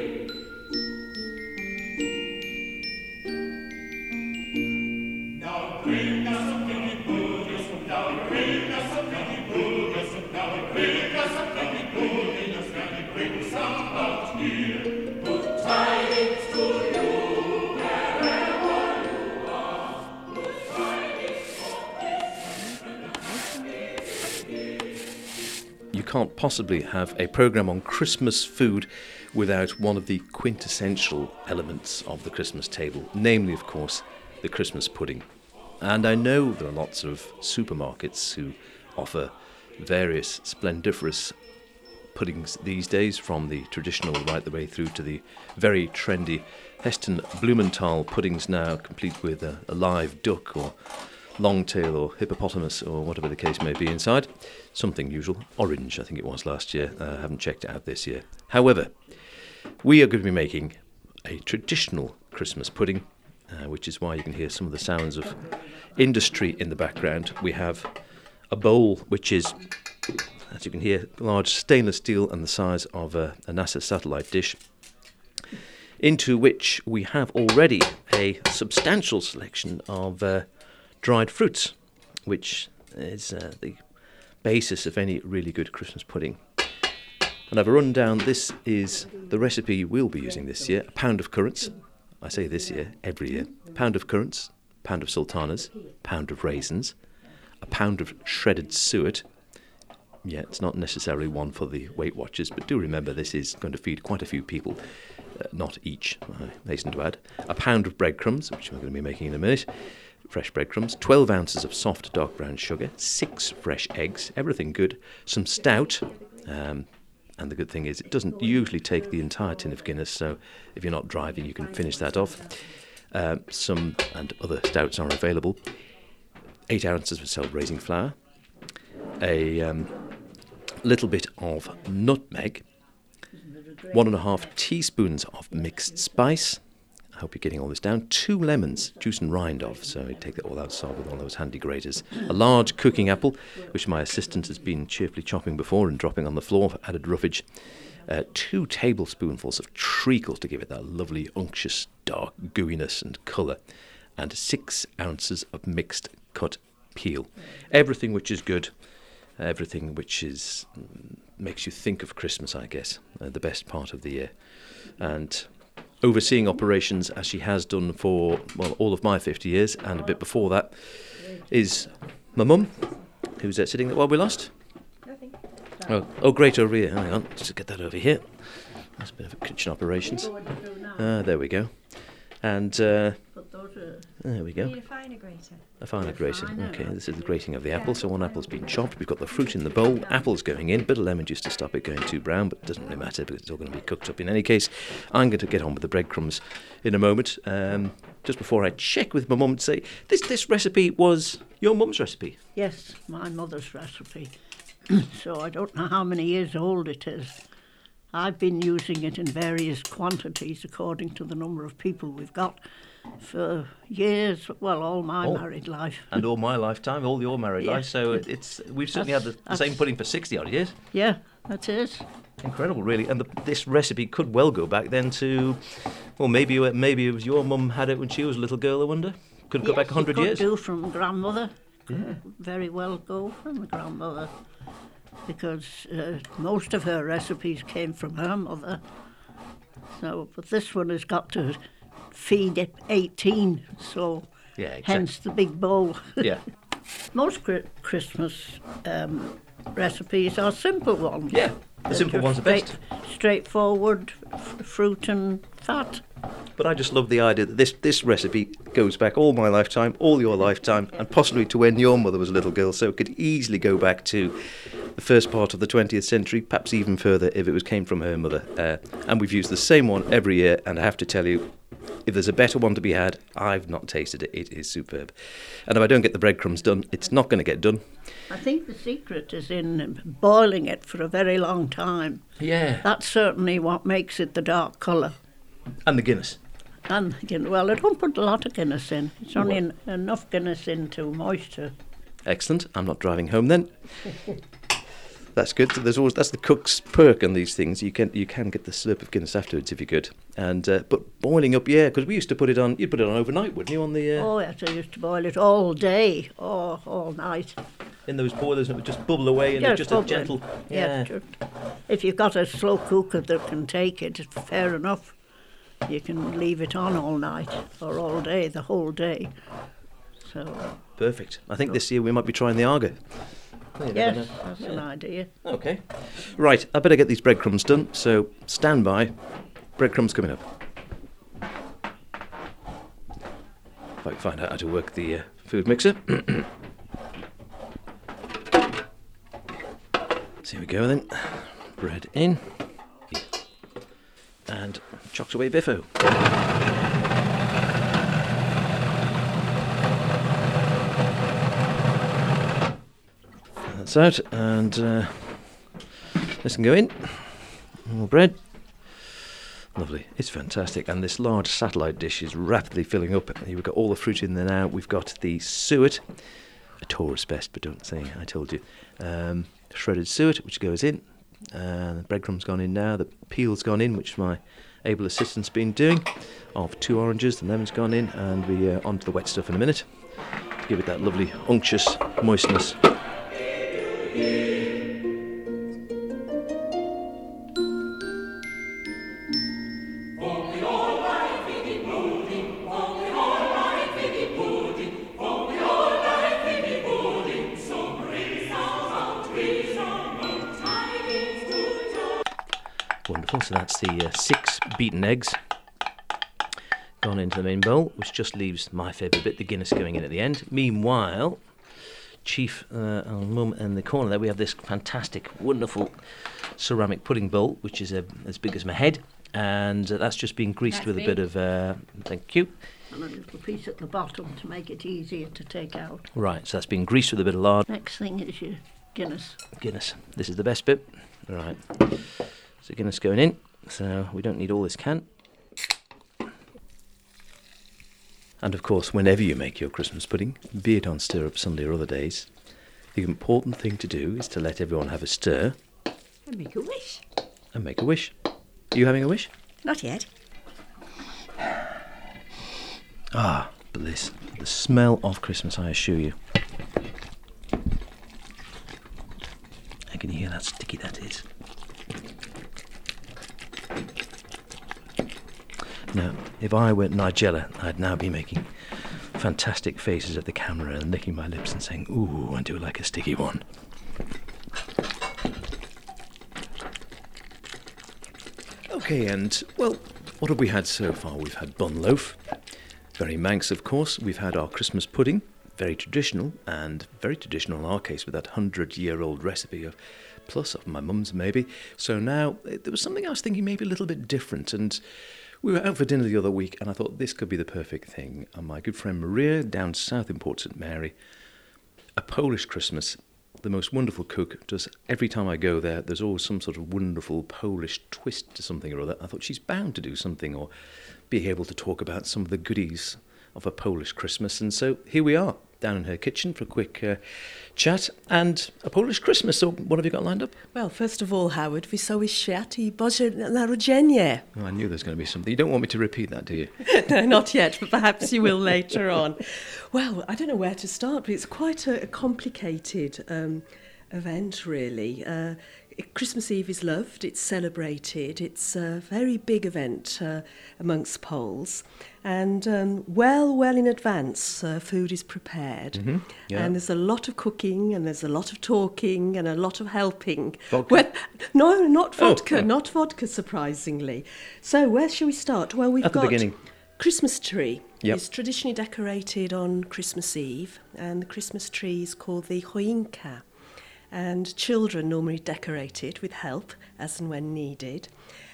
Bring us a piggy pudding, now bring us a piggy pudding, now bring us a piggy pudding, as Granny brings some out here. Good tidings to you, wherever you are. Good tidings for Christmas and a Happy New Year. You can't possibly have a programme on Christmas food without one of the quintessential elements of the Christmas table, namely, of course, the Christmas pudding. And I know there are lots of supermarkets who offer various splendiferous puddings these days, from the traditional right the way through to the very trendy Heston Blumenthal puddings now, complete with a, a live duck or longtail or hippopotamus or whatever the case may be inside. Something usual. Orange, I think it was last year. I uh, haven't checked it out this year. However, we are going to be making a traditional Christmas pudding, Uh, which is why you can hear some of the sounds of industry in the background. We have a bowl which is, as you can hear, large stainless steel and the size of a, a NASA satellite dish, into which we have already a substantial selection of uh, dried fruits, which is uh, the basis of any really good Christmas pudding. And I've run down, this is the recipe we'll be using this year: a pound of currants. I say this year, every year. A pound of currants, a pound of sultanas, a pound of raisins, a pound of shredded suet. Yeah, it's not necessarily one for the Weight Watchers, but do remember this is going to feed quite a few people, uh, not each, I hasten to add. A pound of breadcrumbs, which we're going to be making in a minute, fresh breadcrumbs, twelve ounces of soft dark brown sugar, six fresh eggs, everything good, some stout, um, and the good thing is it doesn't usually take the entire tin of Guinness, so if you're not driving you can finish that off. Uh, some and other stouts are available. Eight ounces of self-raising flour, a um, little bit of nutmeg, one and a half teaspoons of mixed spice. I hope you're getting all this down. Two lemons, juice and rind of, so you take that all outside with one of those handy graters. A large cooking apple, which my assistant has been cheerfully chopping before and dropping on the floor for added roughage. Uh, two tablespoonfuls of treacle to give it that lovely unctuous dark gooiness and colour. And six ounces of mixed cut peel. Everything which is good, everything which is makes you think of Christmas, I guess, uh, the best part of the year. And overseeing operations, as she has done for, well, all of my fifty years and a bit before that, is my mum, who's uh, sitting there. What have we lost? Nothing. Oh, oh, great, over here. Hang on, just get that over here. That's a bit of kitchen operations. Ah, there we go. And uh, there we go. Need a finer grater. A finer grating. Okay, this is the grating of the apple. So one apple's been chopped. We've got the fruit in the bowl. Apple's going in. Bit of lemon juice to stop it going too brown, but it doesn't really matter because it's all going to be cooked up in any case. I'm going to get on with the breadcrumbs in a moment. Um, just before I check with my mum to say, this this recipe was your mum's recipe. Yes, my mother's recipe. So I don't know how many years old it is. I've been using it in various quantities according to the number of people we've got for years, well, all my Oh. married life. And all my lifetime, all your married Yeah. life. So it- it's we've certainly had the, the That's- same pudding for sixty odd years. Yeah, that's it. Incredible, really. And the, this recipe could well go back then to, well, maybe you- maybe it was your mum had it when she was a little girl. I wonder. Could it go Yes, back a hundred it could years. do from grandmother. Could very well go from the grandmother, because uh, most of her recipes came from her mother. So, but this one has got to feed it eighteen, so Yeah, exactly. hence the big bowl. Yeah. Most cri- Christmas um, recipes are simple ones. Yeah. The They're simple just ones are best. straight- Straightforward, f- fruit and fat. But I just love the idea that this, this recipe goes back all my lifetime, all your lifetime, and possibly to when your mother was a little girl. So it could easily go back to the first part of the twentieth century, perhaps even further if it was came from her mother. Uh, and we've used the same one every year, and I have to tell you, if there's a better one to be had, I've not tasted it. It is superb. And if I don't get the breadcrumbs done, it's not going to get done. I think the secret is in boiling it for a very long time. Yeah. That's certainly what makes it the dark colour. And the Guinness. And, you know, well, I don't put a lot of Guinness in. It's only en- enough Guinness into moisture. Excellent. I'm not driving home then. That's good. There's always that's the cook's perk on these things. You can you can get the slurp of Guinness afterwards if you could. And uh, but boiling up, yeah, because we used to put it on. You'd put it on overnight, wouldn't you? On the uh, Oh, yes, I used to boil it all day, oh, all night. in those boilers, and it would just bubble away, and Yeah, it's just a bubbling. gentle. Yes, just, if you've got a slow cooker that can take it, it's fair enough. You can leave it on all night or all day, the whole day. So, Perfect. I think this year we might be trying the Arga. You never yes, know. that's an idea. Okay. Right. I better get these breadcrumbs done. So stand by. Breadcrumbs coming up. If I can find out how to work the uh, food mixer. So here we go then. Bread in. And chocked away biffo. That's out, and uh, this can go in. More bread. Lovely. It's fantastic. And this large satellite dish is rapidly filling up. We've got all the fruit in there now. We've got the suet. A tourist best, but don't say I told you. Um, shredded suet, which goes in. Uh, the breadcrumb's gone in now. The peel's gone in, which my able assistant's been doing. Of two oranges, the lemon's gone in, and we uh, onto the wet stuff in a minute. To give it that lovely unctuous moistness. Wonderful. So that's the uh, six beaten eggs gone into the main bowl, which just leaves my favourite bit, the Guinness, going in at the end. Meanwhile, Chief uh, and Mum in the corner there, we have this fantastic, wonderful ceramic pudding bowl, which is uh, as big as my head, and uh, that's just been greased That's with a big. bit of, uh, thank you. And a little piece at the bottom to make it easier to take out. Right, so that's been greased with a bit of lard. Next thing is your Guinness. Guinness. This is the best bit. Right. So Guinness going in. So we don't need all this can. And of course, whenever you make your Christmas pudding, be it on Stir Up Sunday or other days, the important thing to do is to let everyone have a stir And make a wish. and make a wish. Are you having a wish? Not yet. Ah, bliss. The smell of Christmas, I assure you. I can hear that sticky that is. Now, if I were Nigella, I'd now be making fantastic faces at the camera and licking my lips and saying, ooh, I do like a sticky one. Okay, and, well, what have we had so far? We've had bun loaf, very Manx, of course. We've had our Christmas pudding, very traditional, and very traditional in our case with that hundred-year-old recipe of plus of my mum's maybe. So now, eh, there was something I was thinking maybe a little bit different, and we were out for dinner the other week, and I thought this could be the perfect thing. And my good friend Maria, down south in Port Saint Mary, a Polish Christmas, the most wonderful cook. Does every time I go there, there's always some sort of wonderful Polish twist to something or other. I thought she's bound to do something or be able to talk about some of the goodies of a Polish Christmas. And so here we are, down in her kitchen for a quick uh, chat and a Polish Christmas. So what have you got lined up? Well, first of all, Howard, wesołe święta i Boże Narodzenie. Oh, I knew there was going to be something. You don't want me to repeat that, do you? No, not yet, but perhaps you will later on. Well, I don't know where to start, but it's quite a, a complicated um, event, really. Uh, Christmas Eve is loved, it's celebrated, it's a very big event uh, amongst Poles, and um, well, well in advance uh, food is prepared, Mm-hmm. Yeah. and there's a lot of cooking, and there's a lot of talking, and a lot of helping. Vodka? Well, no, not Oh, vodka, oh. not vodka, surprisingly. So where shall we start? Well, we've At the got beginning. Christmas tree. Yep. It's traditionally decorated on Christmas Eve, and the Christmas tree is called the choinka. And children normally decorate it with help as and when needed.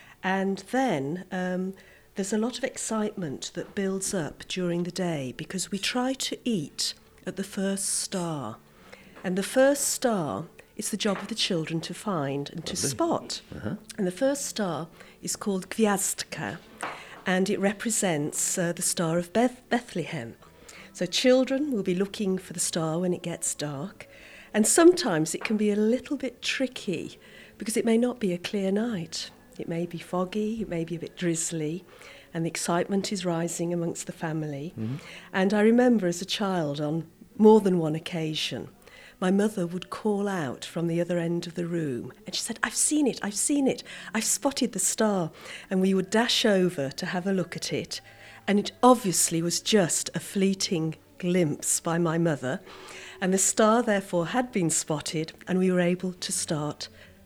And then um, there's a lot of excitement that builds up during the day because we try to eat at the first star. And the first star is the job of the children to find and to Lovely. spot. Uh-huh. And the first star is called Gwiazdka, and it represents uh, the Star of Beth- Bethlehem. So children will be looking for the star when it gets dark. And sometimes it can be a little bit tricky because it may not be a clear night. It may be foggy, it may be a bit drizzly, and the excitement is rising amongst the family. Mm-hmm. And I remember as a child on more than one occasion, my mother would call out from the other end of the room and she said, I've seen it, I've seen it, I've spotted the star. And we would dash over to have a look at it. And it obviously was just a fleeting glimpse by my mother. And the star, therefore, had been spotted, and we were able to start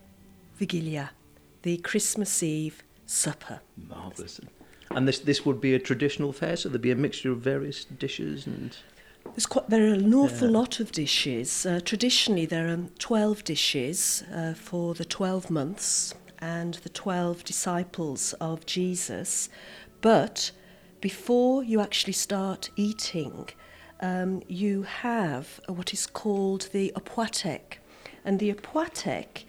Vigilia, the Christmas Eve supper. Marvellous. And this this would be a traditional fare, so there'd be a mixture of various dishes and... There's quite, there are an awful Yeah. lot of dishes. Uh, traditionally, there are twelve dishes uh, for the twelve months and the twelve disciples of Jesus. But before you actually start eating, um, you have what is called the opłatek. And the opłatek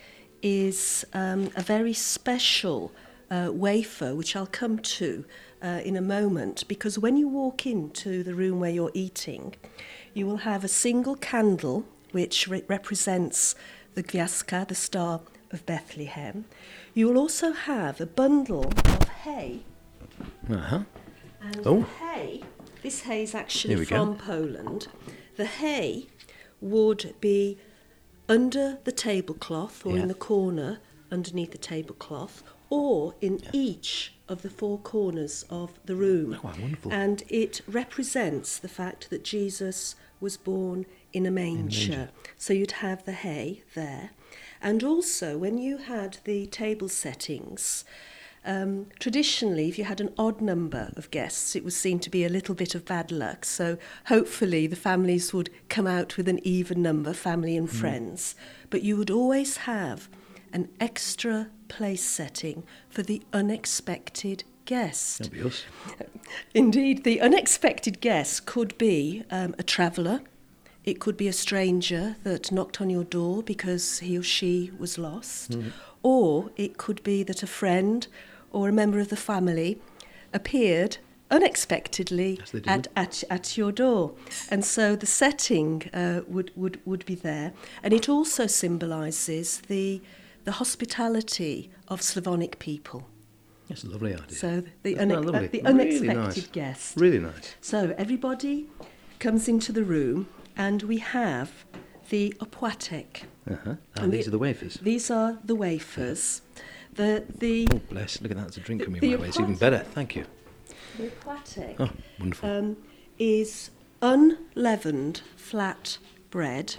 is um, a very special uh, wafer, which I'll come to uh, in a moment, because when you walk into the room where you're eating, you will have a single candle, which re- represents the Gwiazdka, the Star of Bethlehem. You will also have a bundle of hay. Uh-huh. And Oh. the hay, this hay is Here actually we go. from Poland. The hay would be under the tablecloth or Yeah. in the corner underneath the tablecloth or in each of the four corners of the room. Oh, wonderful. And it represents the fact that Jesus was born in a manger. manger. So you'd have the hay there. And also, when you had the table settings, um, traditionally, if you had an odd number of guests, it was seen to be a little bit of bad luck. So hopefully the families would come out with an even number, family and friends. But you would always have an extra place setting for the unexpected guest. That'll be us. Indeed, the unexpected guest could be um, a traveller. It could be a stranger that knocked on your door because he or she was lost. Or it could be that a friend or a member of the family appeared unexpectedly Yes, they do. at, at, at your door. And so the setting uh, would, would, would be there. And it also symbolises the, the hospitality of Slavonic people. That's a lovely idea. So the, That's une- lovely. uh, the Really unexpected nice. guest. Really nice. So everybody comes into the room and we have the opłatek. Uh-huh. And, And these the- are the wafers. These are the wafers. The the, Oh, bless. Look at that. There's a drink The- coming the my way. It's even opłatek. better. Thank you. the opłatek Oh, wonderful. um, is unleavened flat bread,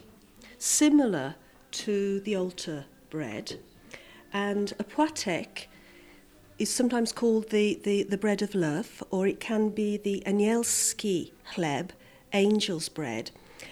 similar to the altar bread. And opłatek is sometimes called the, the, the bread of love, or it can be the anielski chleb, angel's bread.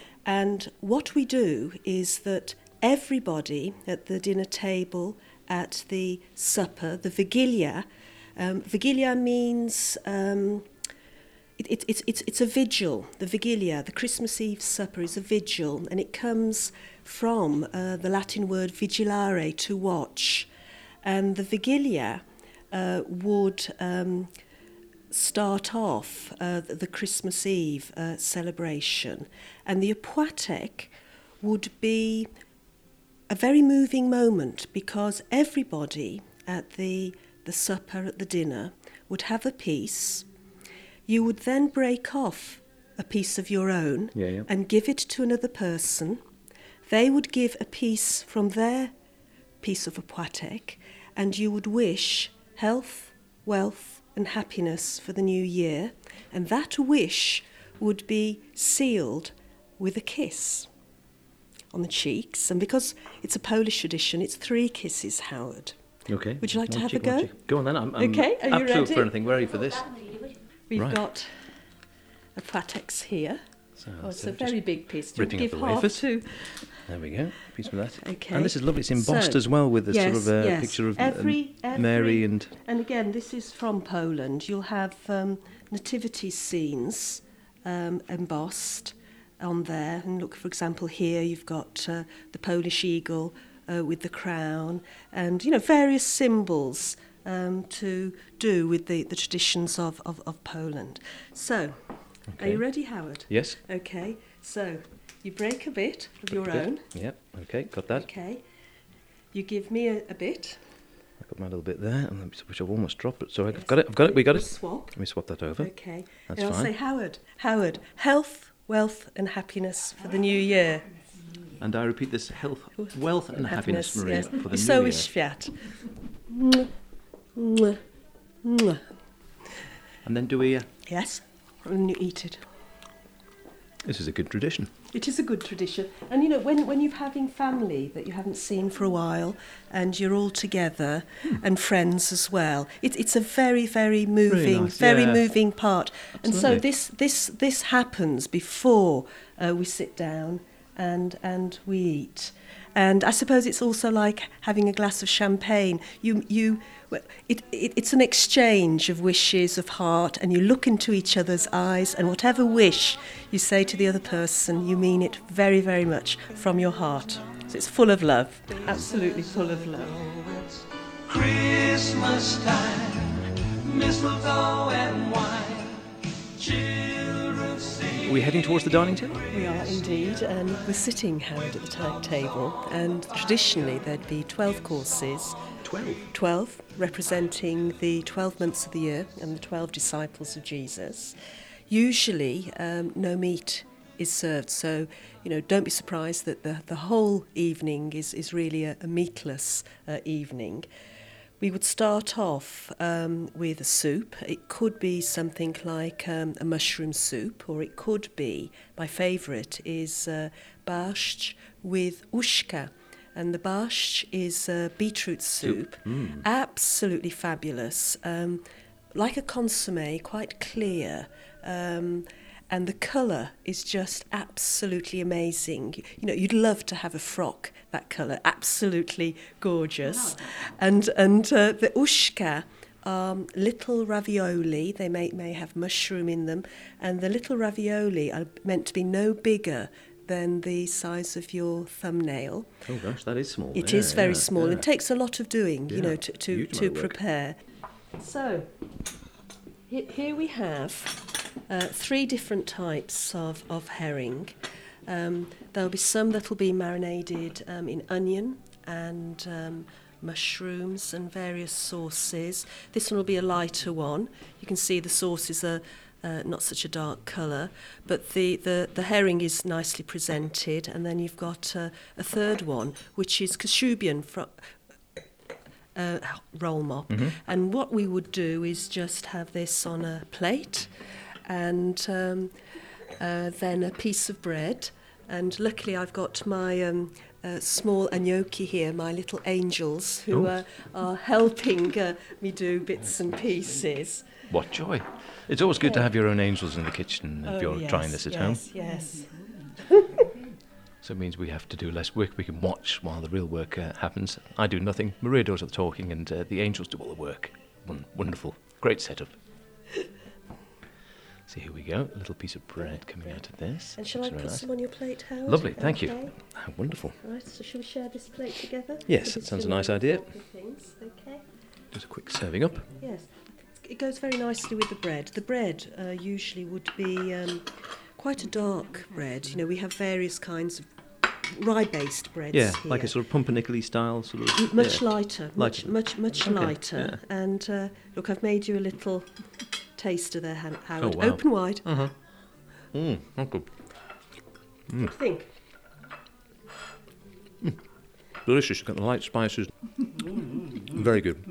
And what we do is that everybody at the dinner table, at the supper, the vigilia, um, vigilia means, um, it, it, it's, it's, it's a vigil. The Vigilia, the Christmas Eve supper is a vigil, and it comes from uh, the Latin word vigilare, to watch. And the Vigilia uh, would um, start off uh, the, the Christmas Eve uh, celebration. And the Opłatek would be a very moving moment, because everybody at the, the supper, at the dinner, would have a piece. You would then break off a piece of your own Yeah, yeah. and give it to another person. They would give a piece from their piece of Opłatek, and you would wish health, wealth and happiness for the new year, and that wish would be sealed with a kiss on the cheeks. And because it's a Polish tradition, it's three kisses, Howard. Okay. Would you like to One have cheek, a one go? cheek. Go on then. I'm, I'm Okay, are you absolute ready? for anything. Ready for this. We've Right. got Opłatek here. So, Oh, it's so a very just big piece. Do you ripping give up the half wafers. to? There we go. Piece of that. Okay. And this is lovely. It's embossed So, as well with a yes, sort of uh, yes. picture of every, um, every, Mary and. And again, this is from Poland. You'll have um, nativity scenes um, embossed on there. And look, for example, here you've got uh, the Polish eagle uh, with the crown, and you know various symbols um, to do with the, the traditions of, of, of Poland. So, Okay. are you ready, Howard? Yes. Okay. So you break a bit of your Bit. own. Yep. Okay. Got that. Okay. You give me a, a bit. I've got my little bit there, and which I've almost dropped. But so I've Yes. got it. I've got it. We got We'll it. swap. Let me swap that over. Okay. That's and I'll fine. say, Howard, Howard, health, wealth and happiness for the new year. And I repeat this: health, wealth, and happiness, Maria, yes. for the So new is year. Świat. Mwah, mwah, mwah. And then do we? Uh, Yes, and you eat it. this is a good tradition. It is a good tradition. And you know, when, when you're having family that you haven't seen for a while and you're all together and friends as well, it, it's a very, very moving, nice, very yeah. moving part. And so Absolutely. this this this happens before uh, we sit down and and we eat. And I suppose it's also like having a glass of champagne. You you it, it it's an exchange of wishes of heart, and you look into each other's eyes, and whatever wish you say to the other person, you mean it very, very much from your heart. So it's full of love, absolutely full of love. Christmas time, mistletoe and wine, children sing. Are we heading towards the dining table? We are indeed, and we're sitting, Howard, at the ta- table, and traditionally there'd be twelve courses. Twelve. twelve, representing the twelve months of the year and the twelve disciples of Jesus. Usually, um, no meat is served, so you know, don't be surprised that the, the whole evening is, is really a, a meatless uh, evening. We would start off um, with a soup. It could be something like um, a mushroom soup, or it could be, my favourite is uh, barszcz with uszka. And the barszcz is uh, beetroot soup, Mm. absolutely fabulous, um, like a consommé, quite clear, um, and the colour is just absolutely amazing. You know, you'd love to have a frock, that colour, absolutely gorgeous. And and uh, the uszka are little ravioli, they may, may have mushroom in them, and the little ravioli are meant to be no bigger than the size of your thumbnail. Oh gosh, that is small. It Yeah, is very yeah, small. yeah. It takes a lot of doing, you Yeah, know, to to, huge to amount of work. prepare. So, he- here we have uh, three different types of, of herring. Um, there'll be some that'll be marinated um, in onion and um, mushrooms and various sauces. This one will be a lighter one. You can see the sauces are uh, not such a dark colour, but the, the, the herring is nicely presented. And then you've got uh, a third one, which is kashubian fro- uh, roll mop. Mm-hmm. And what we would do is just have this on a plate and um, uh, then a piece of bread. And luckily I've got my um, uh, small gnocchi here, my little angels, who Oh. uh, are helping uh, me do bits and pieces. What joy! It's always good to Yeah. have your own angels in the kitchen if Oh, you're yes, trying this at home. yes, Yes, So it means we have to do less work. We can watch while the real work uh, happens. I do nothing. Maria does all the talking, and uh, the angels do all the work. Won- wonderful, great setup. So here we go, a little piece of bread coming out of this. And shall I Looks put very some on your plate, Howard? Lovely, thank you. Okay. How wonderful. Right, so shall we share this plate together? Yes, So that sounds a between nice the idea. four things, okay? Just a quick serving up. Yes, it goes very nicely with the bread. The bread uh, usually would be um, quite a dark bread. You know, we have various kinds of rye-based breads Yeah, here. like a sort of pumpernickel style sort of. M- much yeah. lighter, much, Lighter. much, much Okay, lighter. And uh, look, I've made you a little taster there, Han- Howard. Oh, wow. Open wide. Uh-huh. Mm, oh, good. What do you think? Delicious. You've got the light spices. Very good.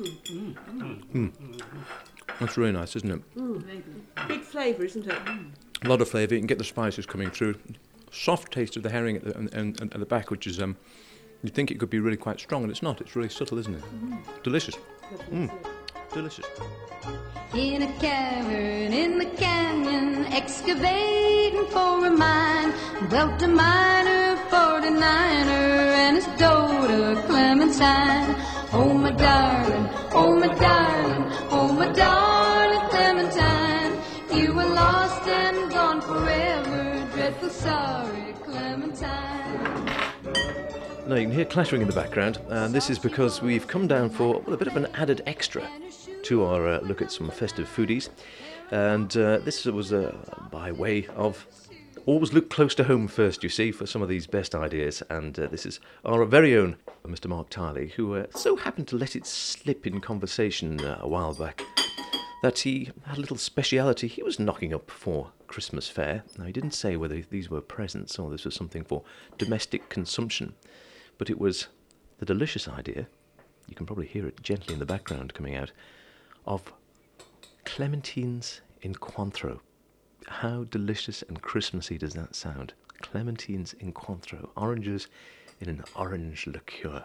Mm. That's really nice, isn't it? Big flavour, isn't it? A lot of flavour. You can get the spices coming through. Soft taste of the herring at the, and, and, and at the back, which is, um, you'd think it could be really quite strong, and it's not. It's really subtle, isn't it? Delicious. Mm. Delicious. In a cavern in the canyon, excavating for a mine, dwelt a miner, forty-niner, and his daughter Clementine. Oh my darling, oh my darling, oh my darling Clementine, you were lost and gone forever, dreadful sorry Clementine. Now you can hear clattering in the background, and this is because we've come down for well, a bit of an added extra to our uh, look at some festive foodies, and uh, this was uh, by way of always look close to home first, you see, for some of these best ideas, and uh, this is our very own Mister Mark Tiley, who uh, so happened to let it slip in conversation uh, a while back that he had a little speciality he was knocking up for Christmas fare. Now he didn't say whether these were presents or this was something for domestic consumption, but it was the delicious idea, you can probably hear it gently in the background coming out, of clementines in Cointreau. How delicious and Christmassy does that sound? Clementines in Cointreau, oranges in an orange liqueur.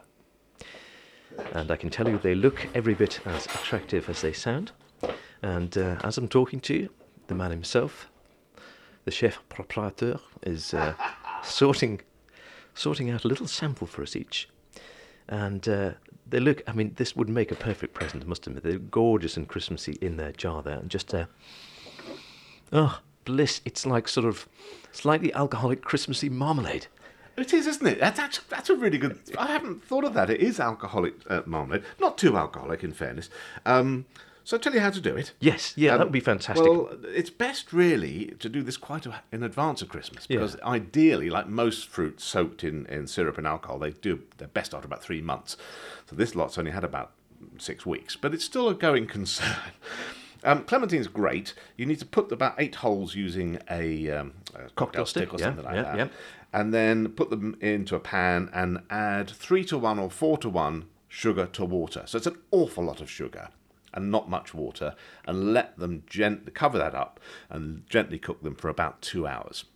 And I can tell you they look every bit as attractive as they sound. And uh, as I'm talking to you, the man himself, the chef proprieteur, is uh, sorting sorting out a little sample for us each. And uh, they look, I mean, this would make a perfect present, I must admit. They're gorgeous and Christmassy in their jar there. And just, uh, oh, bliss. It's like sort of slightly alcoholic Christmassy marmalade. It is, isn't it? That's actually, that's a really good... I haven't thought of that. It is alcoholic uh, marmalade. Not too alcoholic, in fairness. Um, so I'll tell you how to do it. Yes, yeah, Um, that would be fantastic. Well, it's best really to do this quite a, in advance of Christmas, Yeah. because ideally, like most fruits soaked in, in syrup and alcohol, they do their best after about three months. So this lot's only had about six weeks, but it's still a going concern. Um, Clementine's great. You need to put about eight holes using a, um, a cocktail stick or yeah, something like yeah, that. yeah. And then put them into a pan and add three to one or four to one sugar to water. So it's an awful lot of sugar and not much water, and let them gently cover that up and gently cook them for about two hours.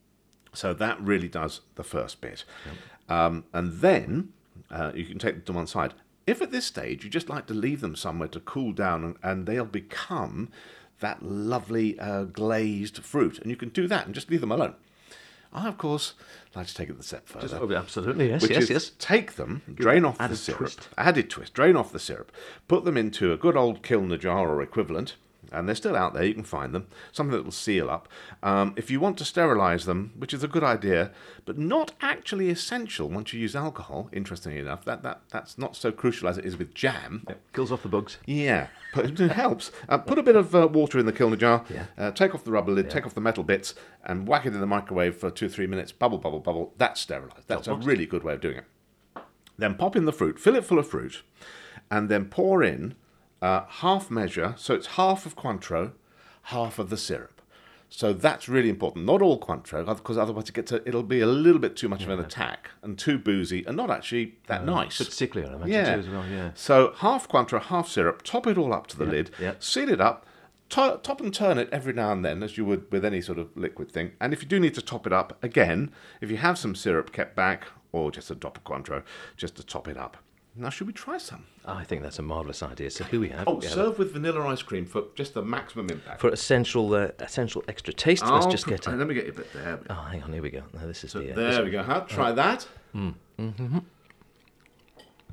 So that really does the first bit. Yep. Um, and then uh, you can take them to one side. If at this stage you just like to leave them somewhere to cool down, and, and they'll become that lovely uh, glazed fruit, and you can do that and just leave them alone. I, of course, like to take it a step further. Just- oh, absolutely, yes, which yes, is yes. take them, drain off added the syrup, twist. added twist, drain off the syrup, put them into a good old Kilner jar or equivalent, and they're still out there, you can find them, something that will seal up. Um, if you want to sterilise them, which is a good idea, but not actually essential once you use alcohol, interestingly enough, that, that that's not so crucial as it is with jam. Kills off the bugs. Yeah, but it helps. Uh, put a bit of uh, water in the Kilner jar, Yeah. uh, take off the rubber lid, take off the metal bits, and whack it in the microwave for two or three minutes, bubble, bubble, bubble. That's sterilised. That's a really good way of doing it. Then pop in the fruit, fill it full of fruit, and then pour in uh, half measure, so it's half of Cointreau, half of the syrup. So that's really important. Not all Cointreau, because otherwise it gets a, it'll be a little bit too much of an attack and too boozy and not actually that nice. Bit sickly, I imagine, Yeah. too, as well, yeah. So half Cointreau, half syrup, top it all up to the lid, yeah. seal it up, to- top and turn it every now and then, as you would with any sort of liquid thing. And if you do need to top it up, again, if you have some syrup kept back, or just a drop of Cointreau, just to top it up. Now, should we try some? I think that's a marvellous idea. So here we have. Oh, we have serve with vanilla ice cream for just the maximum impact. For essential, uh, essential extra taste, let's Oh, just get a... Let me get you a bit there. Oh, hang on, here we go. Now, this is So the... Uh, there this- we go. Huh? Try that.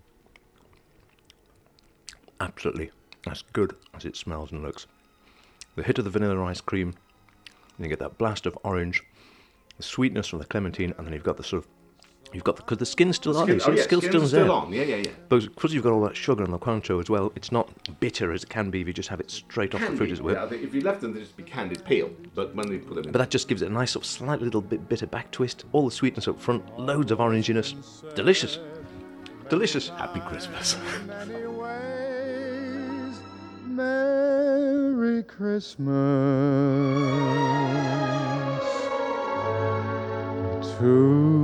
Absolutely. As good as it smells and looks. the hit of the vanilla ice cream, and you get that blast of orange, the sweetness from the clementine, and then you've got the sort of, you've got, because the, the skin's still on, Skin- you see, oh, the yeah, skin's skin's still still there. on, yeah, yeah, yeah. But because you've got all that sugar and the Cointreau as well, it's not bitter as it can be if you just have it straight off the fruit, as it were. Yeah, I think if you left them, they'd just be candied peel. But when they put them in, But that just gives it a nice sort of slight little bit bitter back twist. All the sweetness up front, loads of oranginess. Delicious. Delicious. happy Christmas. many ways. Merry Christmas to